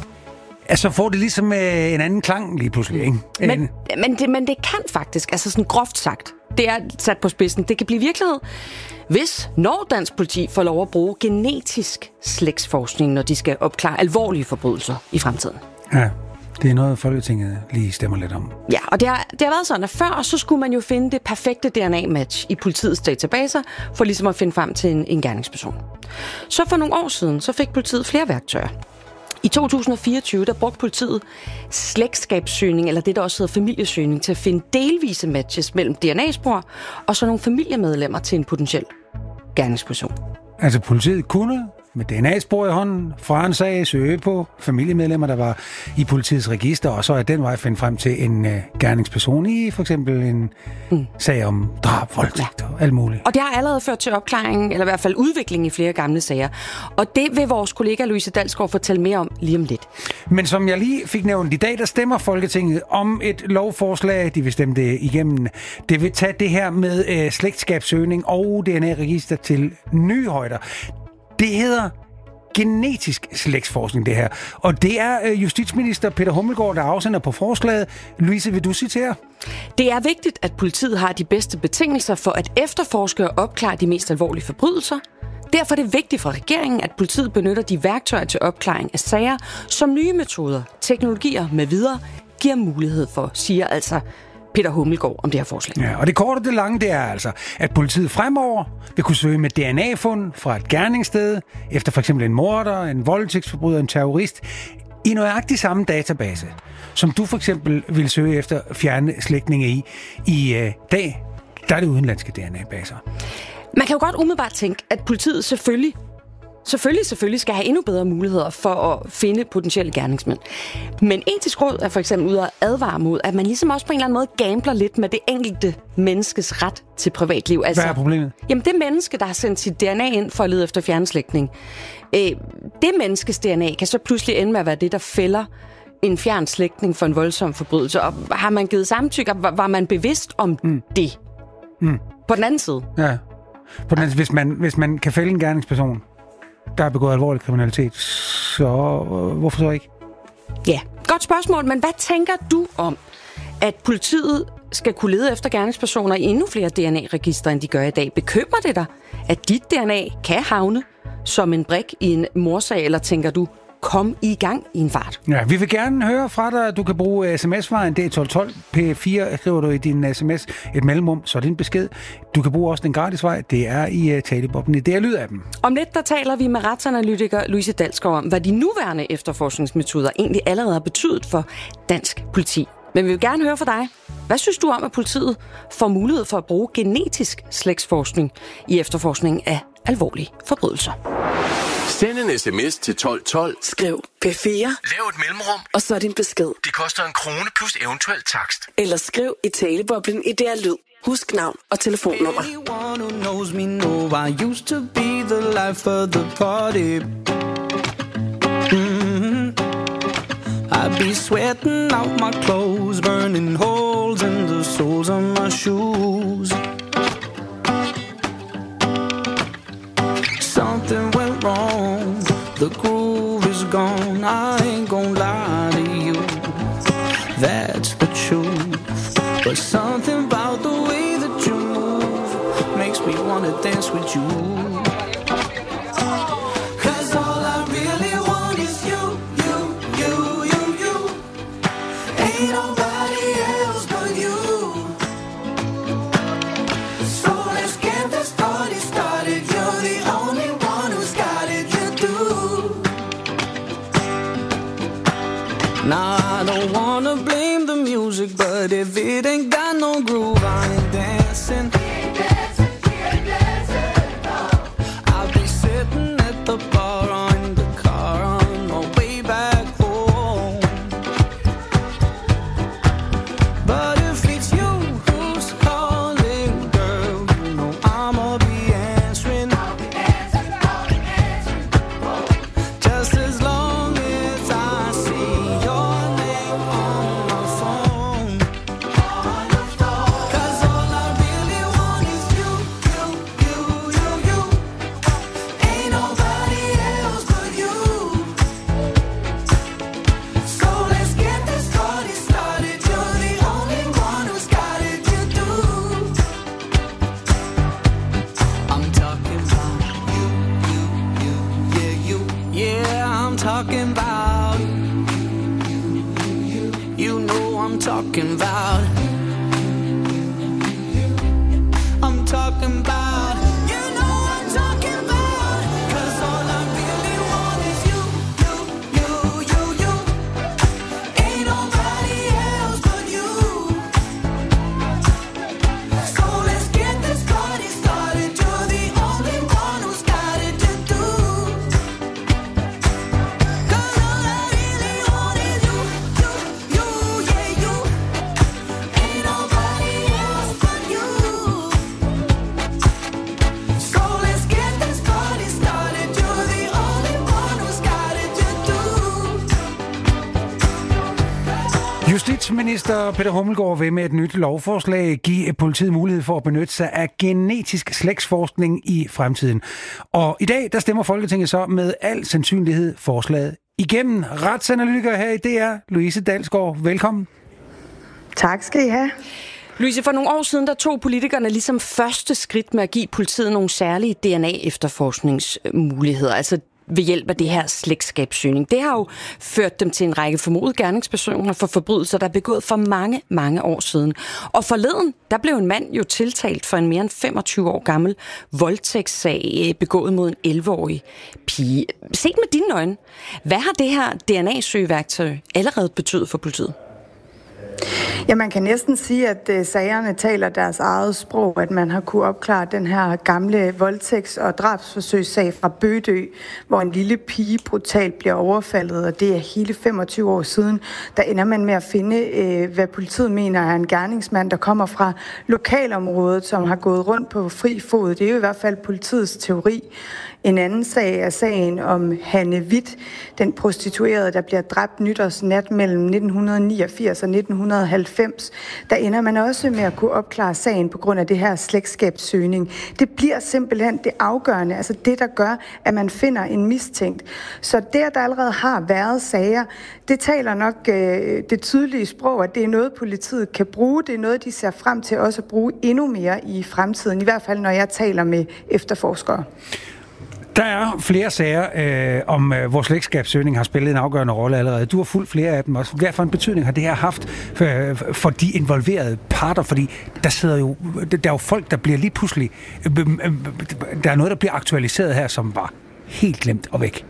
Altså får det ligesom øh, en anden klang lige pludselig, ikke? Men, en... men, det, men det kan faktisk, altså sådan groft sagt, det er sat på spidsen, det kan blive virkelighed, hvis når dansk politi får lov at bruge genetisk slægtsforskning, når de skal opklare alvorlige forbrydelser i fremtiden. Ja, det er noget, Folketinget lige stemmer lidt om. Ja, og det har, det har været sådan, at før så skulle man jo finde det perfekte D N A-match i politiets databaser, for ligesom at finde frem til en, en gerningsperson. Så for nogle år siden, så fik politiet flere værktøjer. I to tusind og fireogtyve, der brugte politiet slægtskabssøgning, eller det der også hedder familiesøgning, til at finde delvise matches mellem D N A-spor og så nogle familiemedlemmer til en potentiel gerningsperson. Altså politiet kunne med D N A-spor i hånden fra en sag søge på familiemedlemmer, der var i politiets register, og så er den vej finde frem til en uh, gerningsperson i for eksempel en mm. sag om drab, voldtægt og alt muligt. Og det har allerede ført til opklaring, eller i hvert fald udvikling i flere gamle sager. Og det vil vores kollega Louise Dalsgaard fortælle mere om lige om lidt. Men som jeg lige fik nævnt i dag, der stemmer Folketinget om et lovforslag, de vil stemme det igennem. Det vil tage det her med uh, slægtskabssøgning og D N A-register til nye højder. Det hedder genetisk slægtsforskning, det her. Og det er justitsminister Peter Hummelgaard, der afsender på forslaget. Louise, vil du citere? Det er vigtigt, at politiet har de bedste betingelser for at efterforske og opklare de mest alvorlige forbrydelser. Derfor er det vigtigt for regeringen, at politiet benytter de værktøjer til opklaring af sager, som nye metoder, teknologier med videre giver mulighed for, siger altså Peter Hummelgaard om det her forslag. Ja, og det korte og det lange, det er altså, at politiet fremover vil kunne søge med D N A-fund fra et gerningssted, efter for eksempel en morder, en voldtægtsforbryder, en terrorist, i nøjagtig samme database, som du for eksempel vil søge efter fjerne slægtninge i. I øh, dag, der er det udenlandske D N A-baser. Man kan jo godt umiddelbart tænke, at politiet selvfølgelig selvfølgelig, selvfølgelig skal have endnu bedre muligheder for at finde potentielle gerningsmænd. Men Etisk Råd er for eksempel ude at advare mod, at man ligesom også på en eller anden måde gambler lidt med det enkelte menneskes ret til privatliv. Altså, hvad er problemet? Jamen det menneske, der har sendt sit D N A ind for at lede efter fjernslægtning, øh, det menneskes D N A kan så pludselig ende med at være det, der fælder en fjern slægtning for en voldsom forbrydelse. Og har man givet samtykke, var, var man bevidst om mm. det? Mm. På den anden side? Ja. På den anden, hvis, man, hvis man kan fælde en gerningsperson, der har begået alvorlig kriminalitet, så øh, hvorfor så ikke? Ja, godt spørgsmål, men hvad tænker du om, at politiet skal kunne lede efter gerningspersoner i endnu flere D N A-registre, end de gør i dag? Bekymrer det dig, at dit D N A kan havne som en brik i en mordsag, eller tænker du, kom i gang i en fart? Ja, vi vil gerne høre fra dig. Du kan bruge sms-vejen. Det er tolv tolv. P fire skriver du i din sms et mellemrum, så er det en besked. Du kan bruge også den gratis vej. Det er i uh, taleboblen. Det er lydappen. Om lidt, der taler vi med retsanalytiker Louise Dalsgaard om, hvad de nuværende efterforskningsmetoder egentlig allerede har betydet for dansk politi. Men vi vil gerne høre fra dig. Hvad synes du om, at politiet får mulighed for at bruge genetisk slægtsforskning i efterforskningen af alvorlige forbrydelser? Send en sms til tolv tolv. Skriv P fire. Lav et mellemrum. Og så din besked. Det koster en krone plus eventuel takst. Eller skriv i taleboblen i D R Lyd. Husk navn og telefonnummer. Anyone who knows me know I used to be the life of the party. Mm-hmm. I'd be sweating out my clothes, burning holes in the soles of my shoes. Something went wrong, the groove is gone, I ain't gon' lie to you, that's the truth. But something about the way that you move makes me wanna dance with you. Cause all I really want is you, you, you, you, you. Ain't nobody else but you. So let's get this party started, you're the only one who's got it, you do. Now I don't wanna blame the music, but if it ain't got no groove, I ain't dancing. I'll be sitting at the bar or in the car on my way back home. But if it's you who's calling, girl, you know I'ma be answering. I'll be answering, I'll be answering. Just as long as I see your name on my phone. On the phone. Cause all I really want is you, you, you, you, you. Ain't nobody else but you. So let's get this party started. You're the only one who's got it, you do. I'm talking about you, you, you, yeah, you. Yeah, I'm talking about you. You know I'm talking about. I'm talking about. You know I'm talking about. Cause all I really want is you, you, you, you, you. Ain't nobody else but you. So let's get this party started. You're the only one who's got it to do. Cause all I really want is you, you, you, yeah, you. Ain't nobody else but you. So let's get this party started. You're the only one who's got it to do. Justitsminister Peter Hummelgaard vil med et nyt lovforslag give politiet mulighed for at benytte sig af genetisk slægtsforskning i fremtiden. Og i dag, der stemmer Folketinget så med al sandsynlighed forslaget igennem. Retsanalytiker her i D R, Louise Dalsgaard, velkommen. Tak skal I have. Louise, for nogle år siden, der tog politikerne ligesom første skridt med at give politiet nogle særlige D N A-efterforskningsmuligheder, altså ved hjælp af det her slægtskabssøgning. Det har jo ført dem til en række formodede gerningspersoner for forbrydelser, der er begået for mange, mange år siden. Og forleden, der blev en mand jo tiltalt for en mere end femogtyve år gammel voldtægtssag begået mod en elleve-årig pige. Set med dine øjne, hvad har det her D N A-søgeværktøj allerede betydet for politiet? Ja, man kan næsten sige, at uh, sagerne taler deres eget sprog, at man har kunne opklare den her gamle voldtægts- og drabsforsøgssag fra Bødø, hvor en lille pige brutalt bliver overfaldet, og det er hele femogtyve år siden. Der ender man med at finde, uh, hvad politiet mener er en gerningsmand, der kommer fra lokalområdet, som har gået rundt på fri fod. Det er jo i hvert fald politiets teori. En anden sag er sagen om Hanne Witt, den prostituerede, der bliver dræbt nytårsnat mellem nitten niogfirs og nitten halvfems. Der ender man også med at kunne opklare sagen på grund af det her slægtskabssøgning. Det bliver simpelthen det afgørende, altså det, der gør, at man finder en mistænkt. Så det, at der allerede har været sager, det taler nok øh, det tydelige sprog, at det er noget, politiet kan bruge. Det er noget, de ser frem til også at bruge endnu mere i fremtiden, i hvert fald når jeg taler med efterforskere. Der er flere sager øh, om, øh, hvor slægtskabssøgning har spillet en afgørende rolle allerede. Du har fulgt flere af dem også. Hvad for en betydning har det her haft øh, for de involverede parter? Fordi der sidder jo, der er jo folk, der bliver lige pludselig... Øh, øh, der er noget, der bliver aktualiseret her, som var helt glemt og væk.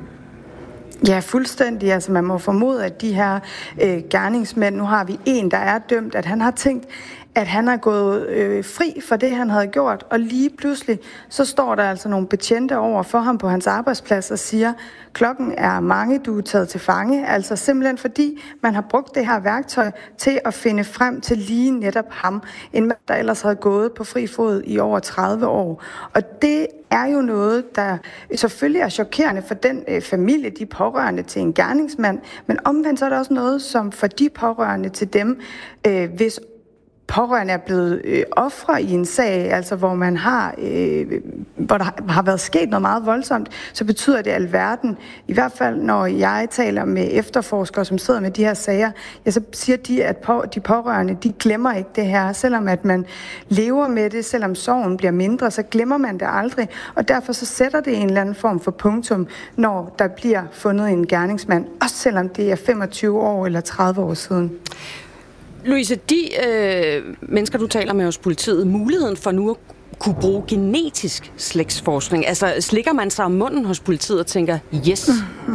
Ja, fuldstændig. Altså, man må formode, at de her øh, gerningsmænd, nu har vi en, der er dømt, at han har tænkt, at han er gået øh, fri for det, han havde gjort, og lige pludselig, så står der altså nogle betjente over for ham på hans arbejdsplads og siger, klokken er mange, du er taget til fange, altså simpelthen fordi man har brugt det her værktøj til at finde frem til lige netop ham, en mand, der ellers havde gået på fri fod i over tredive år. Og det er jo noget, der selvfølgelig er chokerende for den øh, familie, de pårørende til en gerningsmand, men omvendt så er der også noget, som for de pårørende til dem, øh, hvis pårørende er blevet øh, ofre i en sag, altså hvor man har, øh, hvor der har været sket noget meget voldsomt, så betyder det alverden. I hvert fald, når jeg taler med efterforskere, som sidder med de her sager, ja, så siger de, at på, de pårørende, de glemmer ikke det her. Selvom at man lever med det, selvom sorgen bliver mindre, så glemmer man det aldrig. Og derfor så sætter det en eller anden form for punktum, når der bliver fundet en gerningsmand, også selvom det er femogtyve år eller tredive år siden. Louise, de øh, mennesker, du taler med hos politiet, muligheden for nu at kunne bruge genetisk slægtsforskning, altså slikker man sig om munden hos politiet og tænker, yes?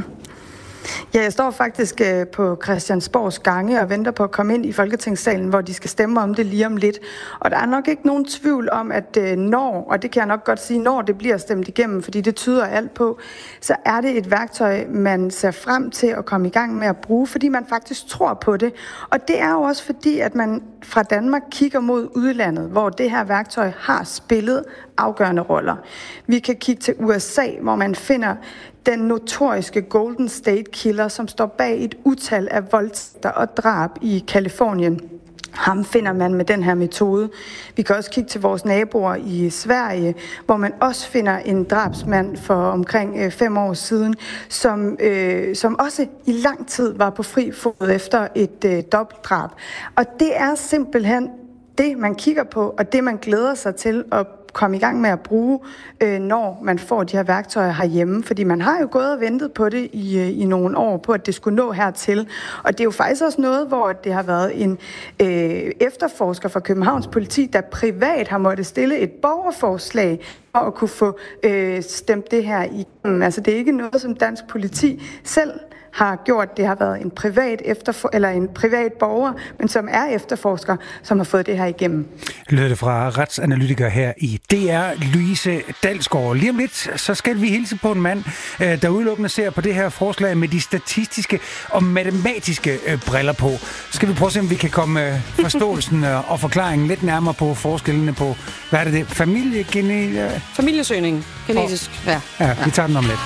Ja, jeg står faktisk øh, på Christiansborgs gange og venter på at komme ind i Folketingssalen, hvor de skal stemme om det lige om lidt. Og der er nok ikke nogen tvivl om, at øh, når, og det kan jeg nok godt sige, når det bliver stemt igennem, fordi det tyder alt på, så er det et værktøj, man ser frem til at komme i gang med at bruge, fordi man faktisk tror på det. Og det er jo også fordi, at man fra Danmark kigger mod udlandet, hvor det her værktøj har spillet afgørende roller. Vi kan kigge til U S A, hvor man finder den notoriske Golden State Killer, som står bag et utal af voldtægter og drab i Californien. Ham finder man med den her metode. Vi kan også kigge til vores naboer i Sverige, hvor man også finder en drabsmand for omkring øh, fem år siden, som, øh, som også i lang tid var på fri fod efter et øh, dobbeltdrab. Og det er simpelthen det, man kigger på, og det, man glæder sig til at komme i gang med at bruge, øh, når man får de her værktøjer herhjemme. Fordi man har jo gået og ventet på det i, øh, i nogle år, på at det skulle nå hertil. Og det er jo faktisk også noget, hvor det har været en øh, efterforsker fra Københavns Politi, der privat har måttet stille et borgerforslag for at kunne få øh, stemt det her igennem. Altså det er ikke noget, som dansk politi selv har gjort. Det har været en privat efterfor- eller en privat borger, men som er efterforsker, som har fået det her igennem. Lød det fra retsanalytiker her i D R, Louise Dalsgaard. Lige om lidt, så skal vi hilse på en mand, der udelukkende ser på det her forslag med de statistiske og matematiske briller på. Så skal vi prøve at se, om vi kan komme forståelsen og forklaringen lidt nærmere på forskellene på, hvad er det det? Familiegene... Familiesøgning. Genetisk. Ja. Ja, vi tager den om lidt.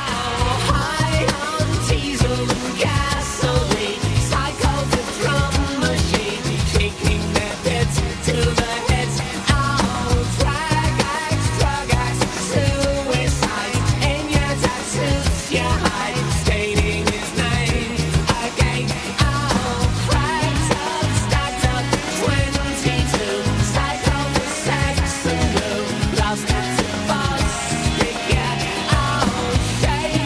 Lost it to us, yeah, oh, shame.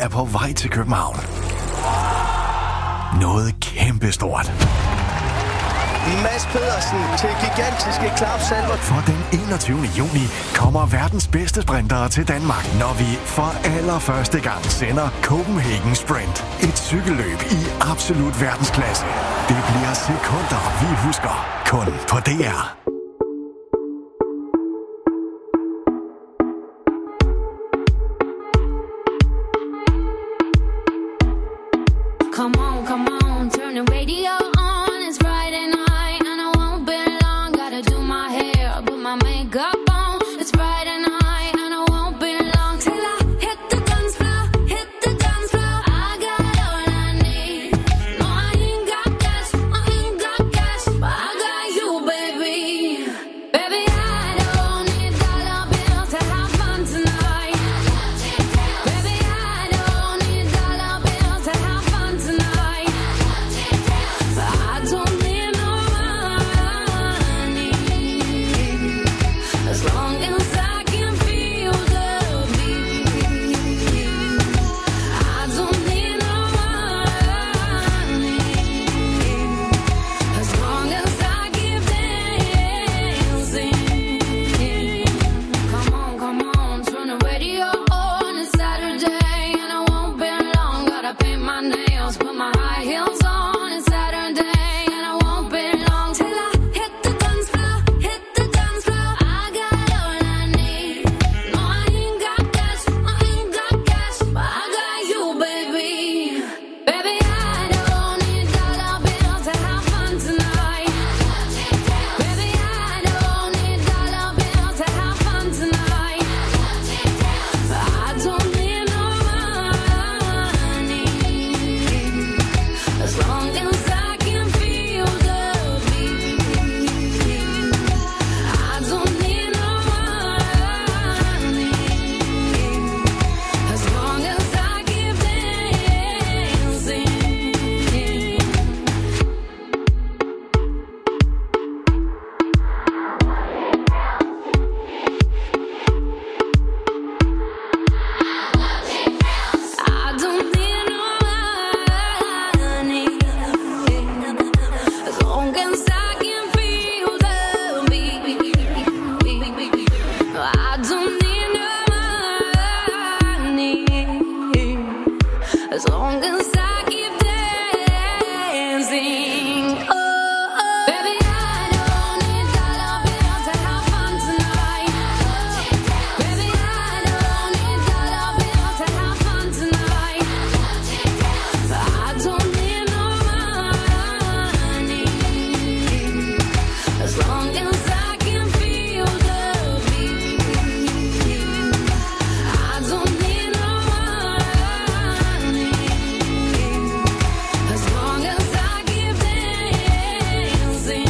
er på vej til København. Noget kæmpestort. Mads Pedersen til gigantiske klapsalver. For den enogtyvende juni kommer verdens bedste sprintere til Danmark, når vi for allerførste gang sender Copenhagen Sprint. Et cykelløb i absolut verdensklasse. Det bliver sekunder, vi husker. Kun på D R. Come on, come on, turn the radio on. It's Friday night and I won't be long. Gotta do my hair, put my makeup on. It's Friday night and I won't be long till I hit the dance floor, hit the dance floor. I got all I need. No, I ain't got cash, I ain't got cash, but I got you, baby. Baby, I don't need dollar bills to have fun tonight. Baby, I don't need dollar bills to have fun tonight. But I don't need no money as long as I can feel the beat. I don't need no money as long as I keep dancing. Come on, come on, turn the radio on. It's Saturday and I won't be long. Gotta paint my nails, put my high heels on. It's Saturday and I won't be long till I hit the dance floor, hit the dance floor. I got all I need. No, I ain't got cash, I ain't got cash, but I got you, baby. Baby, I don't need dollar bills to have fun tonight. Baby, I don't need dollar bills to have fun tonight. But I don't need no money as long as I can feel the beat. I don't need no money as long as I keep dancing. I don't need no money as long as I can feel the beat. I don't need no money as long as I keep dancing. Oh, oh. Baby, I don't need dollar bills to have fun tonight. Baby, I don't need dollar bills to have fun tonight. But I don't need no money as long as I can feel the beat. I don't need no money as long as I keep dancing.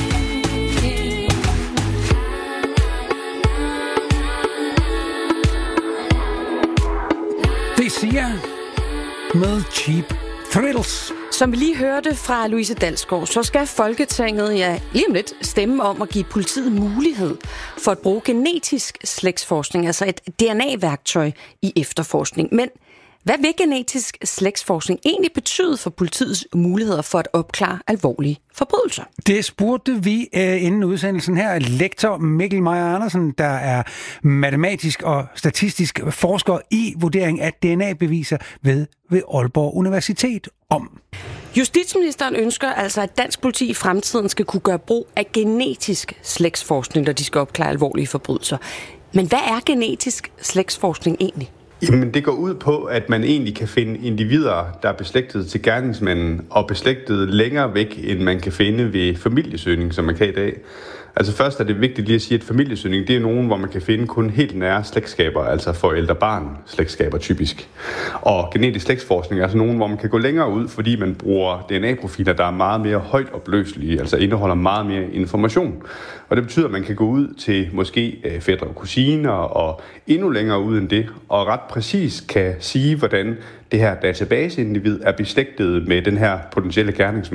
Det siger med Cheap Thrills. Som vi lige hørte fra Louise Dalsgaard, så skal Folketinget ja, lige om lidt stemme om at give politiet mulighed for at bruge genetisk slægtsforskning, altså et D N A-værktøj i efterforskning. Men hvad vil genetisk slægtsforskning egentlig betyde for politiets muligheder for at opklare alvorlige forbrydelser? Det spurgte vi uh, inden udsendelsen her lektor Mikkel Meyer Andersen, der er matematisk og statistisk forsker i vurdering af D N A-beviser ved, ved Aalborg Universitet om. Justitsministeren ønsker altså, at dansk politi i fremtiden skal kunne gøre brug af genetisk slægtsforskning, når de skal opklare alvorlige forbrydelser. Men hvad er genetisk slægtsforskning egentlig? Jamen, det går ud på, at man egentlig kan finde individer, der er beslægtet til gerningsmanden og beslægtet længere væk, end man kan finde ved familiesøgning, som man kan i dag. Altså først er det vigtigt lige at sige, at familiesøgning, det er nogen, hvor man kan finde kun helt nære slægtskaber, altså forældre-barn slægtskaber typisk. Og genetisk slægtsforskning er altså nogen, hvor man kan gå længere ud, fordi man bruger D N A-profiler, der er meget mere højt opløselige, altså indeholder meget mere information. Og det betyder, at man kan gå ud til måske fætre og kusiner og endnu længere ud end det, og ret præcis kan sige, hvordan det her databaseindivid er beslægtet med den her potentielle gerningsmand.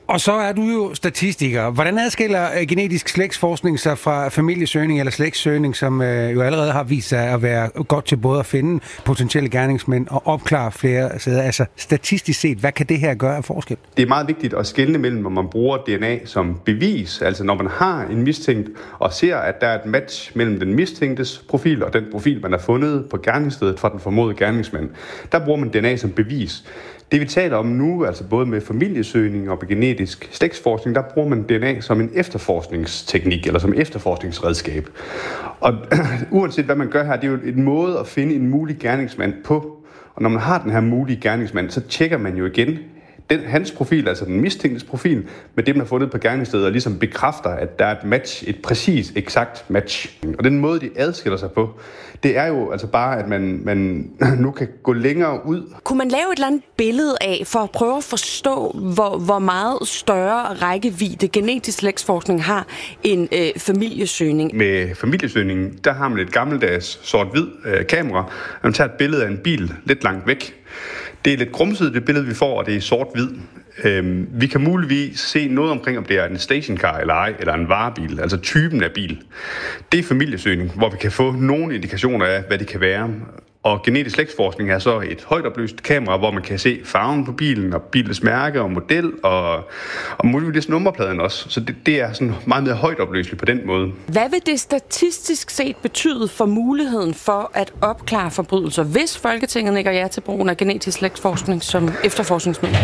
Og så er du jo statistiker. Hvordan adskiller øh, genetisk slægtsforskning sig fra familiesøgning eller slægtssøgning, som øh, jo allerede har vist sig at være godt til både at finde potentielle gerningsmænd og opklare flere steder? Altså statistisk set, hvad kan det her gøre af forskel? Det er meget vigtigt at skelne mellem, når man bruger D N A som bevis, altså når man har en mistænkt og ser, at der er et match mellem den mistænktes profil og den profil, man har fundet på gerningsstedet fra den formodede gerningsmand. Der bruger man D N A som bevis. Det vi taler om nu, altså både med familiesøgning og genetisk slægtsforskning, der bruger man D N A som en efterforskningsteknik, eller som efterforskningsredskab. Og uanset hvad man gør her, det er jo en måde at finde en mulig gerningsmand på. Og når man har den her mulige gerningsmand, så tjekker man jo igen den, hans profil, altså den mistænktes profil, med det, man har fundet på gerningsstedet, og ligesom bekræfter, at der er et match, et præcis, eksakt match. Og den måde, de adskiller sig på, det er jo altså bare, at man, man nu kan gå længere ud. Kunne man lave et eller andet billede af, for at prøve at forstå, hvor, hvor meget større rækkevidde genetisk slægtsforskning har end øh, familiesøgning? Med familiesøgningen, der har man et gammeldags sort-hvid øh, kamera. Man tager et billede af en bil lidt langt væk. Det er lidt grumset, det billede, vi får, og det er sort-hvid. Øhm, vi kan muligvis se noget omkring, om det er en stationcar eller ej, eller en varebil, altså typen af bil. Det er familiesøgning, hvor vi kan få nogle indikationer af, hvad det kan være. Og genetisk slægtsforskning er så et højt opløst kamera, hvor man kan se farven på bilen, og bilens mærke og model, og, og muligvis nummerpladen også. Så det, det er sådan meget mere højt opløseligt på den måde. Hvad vil det statistisk set betyde for muligheden for at opklare forbrydelser, hvis Folketinget nikker ja til brugen af genetisk slægtsforskning som efterforskningsmiddel?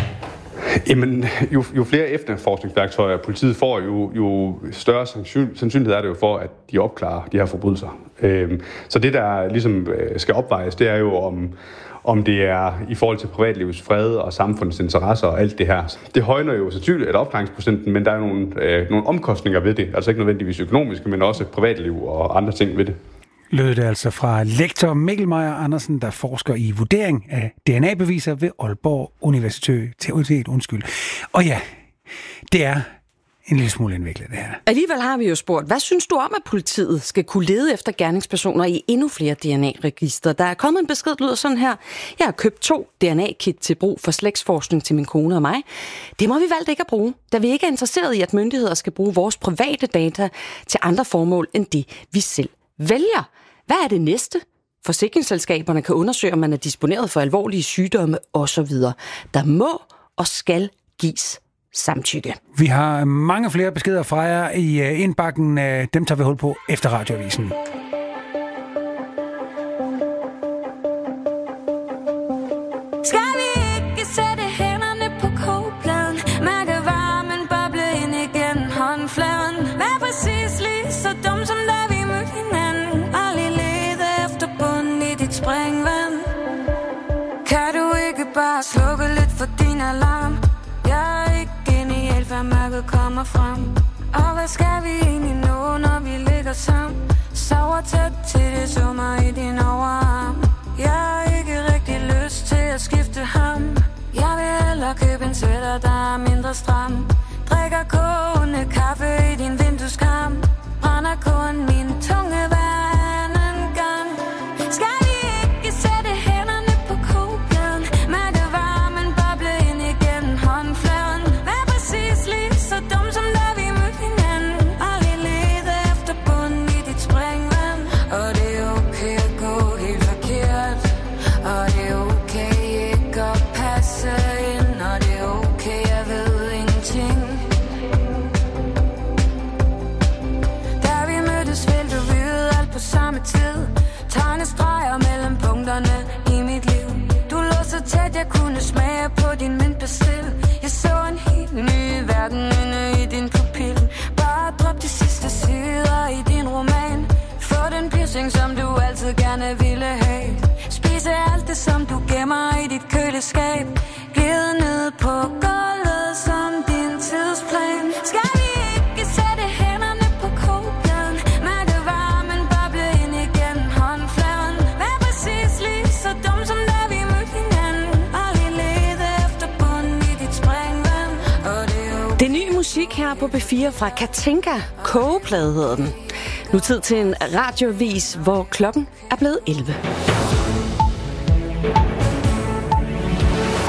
Jamen, jo, jo flere efterforskningsværktøjer politiet får, jo, jo større sandsynlighed er det jo for, at de opklarer de her forbrydelser. Øhm, så det, der ligesom skal opvejes, det er jo, om, om det er i forhold til privatlivets fred og samfundets interesser og alt det her. Det højner jo sandsynligt et opklaringsprocenten, men der er nogle, øh, nogle omkostninger ved det. Altså ikke nødvendigvis økonomiske, men også privatliv og andre ting ved det. Lød det altså fra lektor Mikkel Meyer Andersen, der forsker i vurdering af D N A-beviser ved Aalborg Universitet. Undskyld. Og ja, det er en lille smule indviklet, det her. Alligevel har vi jo spurgt, hvad synes du om, at politiet skal kunne lede efter gerningspersoner i endnu flere D N A-register? Der er kommet en besked, der lyder sådan her. Jeg har købt to D N A-kit til brug for slægtsforskning til min kone og mig. Det må vi valgt ikke at bruge, da vi ikke er interesseret i, at myndigheder skal bruge vores private data til andre formål end det, vi selv vælger. Hvad er det næste? Forsikringsselskaberne kan undersøge, om man er disponeret for alvorlige sygdomme osv. Der må og skal gives samtykke. Vi har mange flere beskeder fra jer i indbakken. Dem tager vi hul på efter Radioavisen. Skal vi ikke sætte hænderne på kogepladen? Mærke varmen boble ind igen håndfladen. Vær præcis lige så dum som da vi mødte hinanden. Aldrig lede efter bunden i dit springvand. Kan du ikke bare slukke lidt for din alarm? Jeg er ikke genial, før mørket kommer frem. Og hvad skal vi egentlig nå, når vi ligger sammen? Sover tæt til det summer i din overarm. Jeg har ikke rigtig lyst til at skifte ham. Jeg vil hellere købe en sweater, der er mindre stram. Drikker kogende kaffe i din vindueskarm. Brænder kun min tunge hver anden gang. Skal vi ikke sætte hænderne på kogepladen? Mærke varmen boble ind igennem håndfladen. Vær præcis lige så dum som da vi mødte hinanden. Aldrig lede efter bunden i dit springvand. Og det er okay at gå helt forkert. Og det er okay ikke at passe ind. Og det er okay, jeg ved ingenting. Da vi mødtes, ville du vide alt på samme tid. Tegne streger mellem punkterne i mit liv. Du lå så tæt, jeg kunne smage på din mintpastil. Jeg så en helt ny verden inde i din pupil. Bare drop de sidste sider i din roman. Få den piercing, som du altid gerne ville have. Spise alt det, som du gemmer i dit køleskab. Glide ned på gulvet som din tidsplan. Skal vi ikke sætte hænderne på kogepladen? Mærke varmen boble ind igennem håndfladen. Vær præcis lige så dum som da vi mødte hinanden. Aldrig lede efter bunden i dit springvand. Og det er jo... Det er ny musik her på B fire fra Katinka. Kogeplade hedder den. Nu tid til en radioavis, hvor klokken er blevet elleve.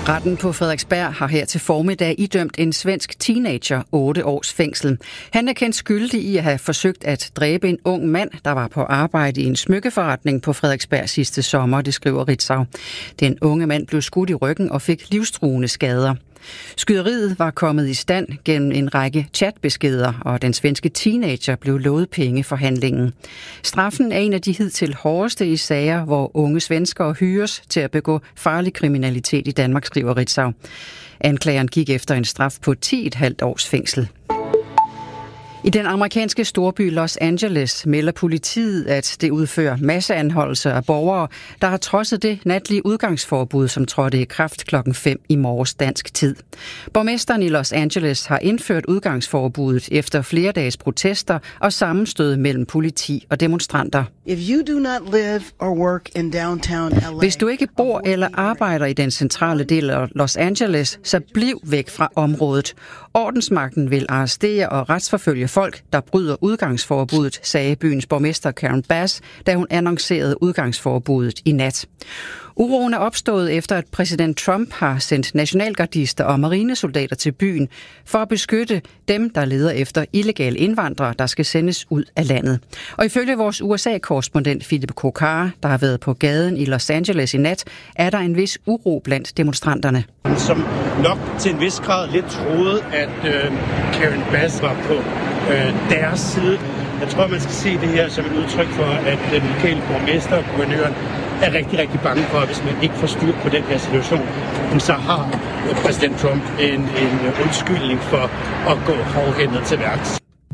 Retten på Frederiksberg har her til formiddag idømt en svensk teenager otte års fængsel. Han er kendt skyldig i at have forsøgt at dræbe en ung mand, der var på arbejde i en smykkeforretning på Frederiksberg sidste sommer, det skriver Ritzau. Den unge mand blev skudt i ryggen og fik livstruende skader. Skyderiet var kommet i stand gennem en række chatbeskeder, og den svenske teenager blev lovet penge for handlingen. Straffen er en af de hidtil hårdeste i sager, hvor unge svenskere hyres til at begå farlig kriminalitet i Danmark, skriver Ritzau. Anklageren gik efter en straf på ti komma fem års fængsel. I den amerikanske storby Los Angeles melder politiet, at det udfører masseanholdelser af borgere, der har trodset det natlige udgangsforbud, som trådte i kraft klokken fem i morges dansk tid. Borgmesteren i Los Angeles har indført udgangsforbuddet efter flere dages protester og sammenstød mellem politi og demonstranter. If you do not live or work in downtown L A, Hvis du ikke bor eller arbejder i den centrale del af Los Angeles, så bliv væk fra området. Ordensmagten vil arrestere og retsforfølge folk, der bryder udgangsforbuddet, sagde byens borgmester Karen Bass, da hun annoncerede udgangsforbuddet i nat. Uroen er opstået efter, at præsident Trump har sendt nationalgardister og marinesoldater til byen for at beskytte dem, der leder efter illegale indvandrere, der skal sendes ud af landet. Og ifølge vores U S A-korrespondent Philip Kokara, der har været på gaden i Los Angeles i nat, er der en vis uro blandt demonstranterne. Som nok til en vis grad lidt troede, at øh, Karen Bass var på øh, deres side. Jeg tror, man skal se det her som et udtryk for, at den lokale borgmester og guvernøren er rigtig, rigtig bange for, at hvis man ikke får styr på den her situation, så har præsident Trump en, en undskyldning for at gå hårdhændet til værks.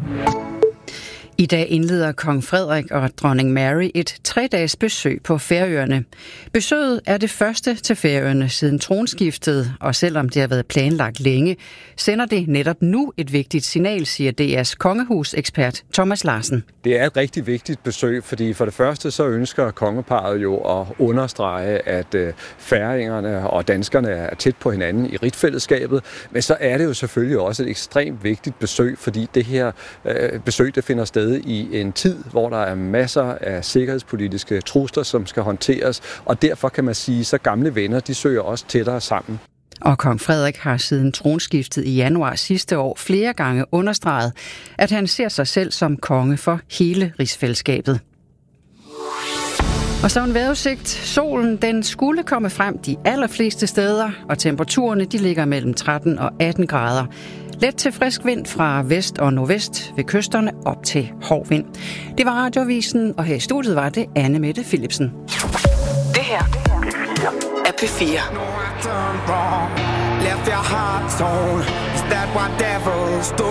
I dag indleder kong Frederik og dronning Mary et tre-dages besøg på Færøerne. Besøget er det første til Færøerne siden tronskiftet, og selvom det har været planlagt længe, sender det netop nu et vigtigt signal, siger D R's kongehusekspert Thomas Larsen. Det er et rigtig vigtigt besøg, fordi for det første så ønsker kongeparret jo at understrege, at færingerne og danskerne er tæt på hinanden i rigsfællesskabet, men så er det jo selvfølgelig også et ekstremt vigtigt besøg, fordi det her besøg det finder sted i en tid, hvor der er masser af sikkerhedspolitiske trusler, som skal håndteres, og derfor kan man sige, så gamle venner, de søger også tættere sammen. Og kong Frederik har siden tronskiftet i januar sidste år flere gange understreget, at han ser sig selv som konge for hele rigsfællesskabet. Og så en vejrudsigt. Solen den skulle komme frem de allerfleste steder, og temperaturerne de ligger mellem tretten og atten grader. Let til frisk vind fra vest og nordvest ved kysterne op til hård vind. Det var Radioavisen, og her i studiet var det Anne Mette Philipsen. Det her er P fire. Left your heart torn. Is that what devils do?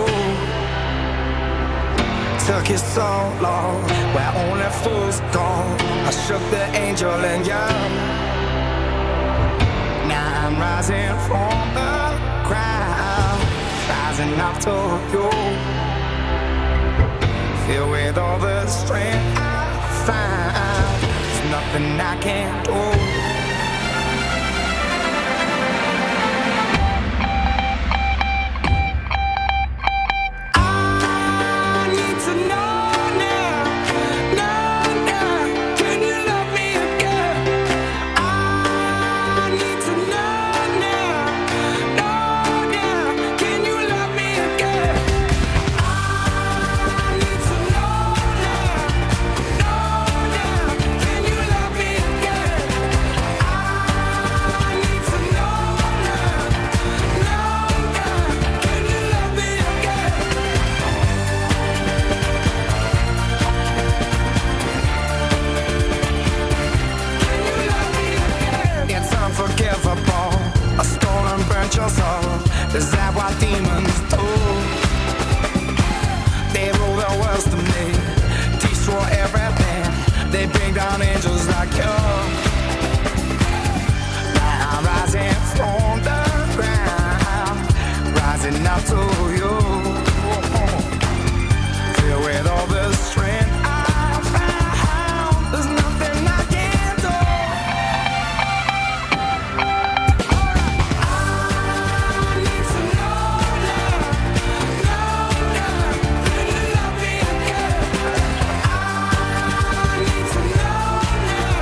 Took you so long, where only fools go. I shook the angel in you. Now I'm rising from the crowd, rising up to you. Filled with all the strength I find, there's nothing I can't do. Is that what demons do? They rule the world to me, destroy everything. They bring down angels like you. Now I'm rising from the ground, rising up to you. Filled with all the strength I found, there's nothing I can't do. Now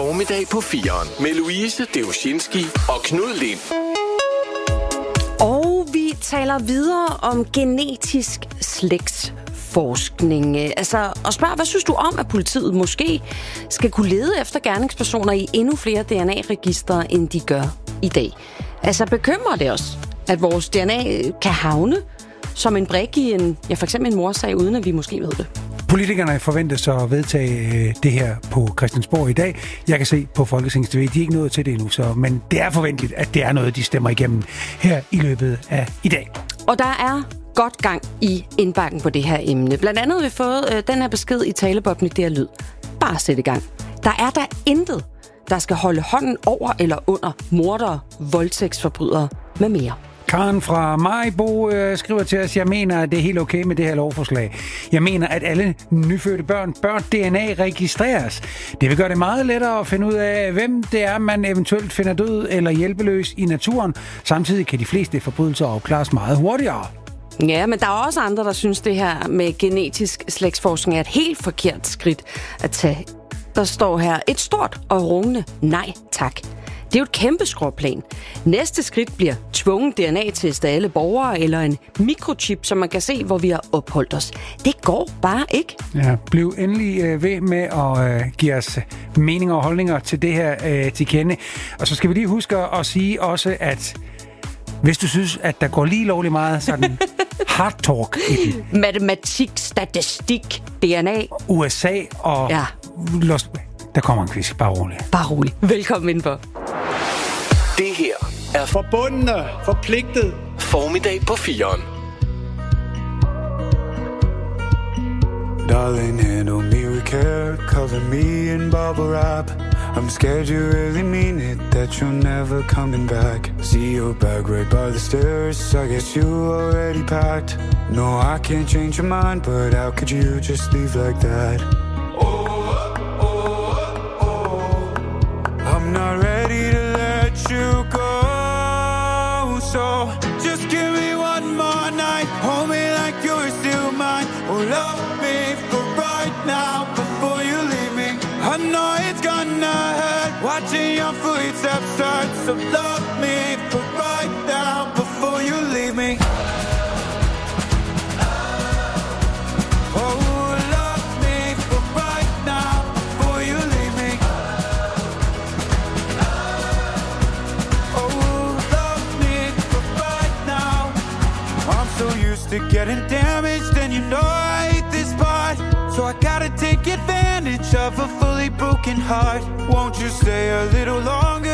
Formiddag på fireren med Louise Deuscinski og Knud Lind. Og vi taler videre om genetisk slægtsforskning. Altså, og spørg, hvad synes du om, at politiet måske skal kunne lede efter gerningspersoner i endnu flere D N A-registre, end de gør i dag? Altså, bekymrer det os, at vores D N A kan havne som en brik i en, ja, for eksempel en mordsag, uden at vi måske ved det? Politikerne forventes at vedtage det her på Christiansborg i dag. Jeg kan se på Folketingets T V, de er ikke nået til det endnu, så, men det er forventeligt, at det er noget, de stemmer igennem her i løbet af i dag. Og der er godt gang i indbakken på det her emne. Blandt andet har vi fået øh, den her besked i talebobben i D R Lyd. Bare sæt i gang. Der er der intet, der skal holde hånden over eller under mordere, voldtægtsforbrydere med mere. Karen fra Maribo øh, skriver til os, jeg mener, at det er helt okay med det her lovforslag. Jeg mener, at alle nyfødte børn bør D N A-registreres. Det vil gøre det meget lettere at finde ud af, hvem det er, man eventuelt finder død eller hjælpeløs i naturen. Samtidig kan de fleste forbrydelser afklares meget hurtigere. Ja, men der er også andre, der synes, det her med genetisk slægtsforskning er et helt forkert skridt at tage. Der står her et stort og rungende nej tak. Det er jo et kæmpe skråplan. Næste skridt bliver tvungen D N A-test af alle borgere, eller en mikrochip, så man kan se, hvor vi har opholdt os. Det går bare ikke. Ja, bliv endelig øh, ved med at øh, give os meninger og holdninger til det her øh, til kende. Og så skal vi lige huske at sige også, at hvis du synes, at der går lige lovligt meget sådan hard talk i den. Matematik, statistik, D N A. U S A og... Ja. Los... Der kommer en quiz. Bare roligt. Bare roligt. Velkommen indenfor. Det her er forbundne, forpligtet. Formiddag på fireren. Darling, handle me with care, cover me in bubble wrap. I'm scared you really mean it, that you're never coming back. See your bag right by the stairs, I guess you already packed. No, I can't change your mind, but how could you just leave like that? I'm not ready to let you go, so just give me one more night. Hold me like you're still mine. Oh, love me for right now before you leave me. I know it's gonna hurt watching your footsteps start. So love me for right now before you leave me. To getting damaged, and you know I hate this part. So I gotta take advantage of a fully broken heart. Won't you stay a little longer?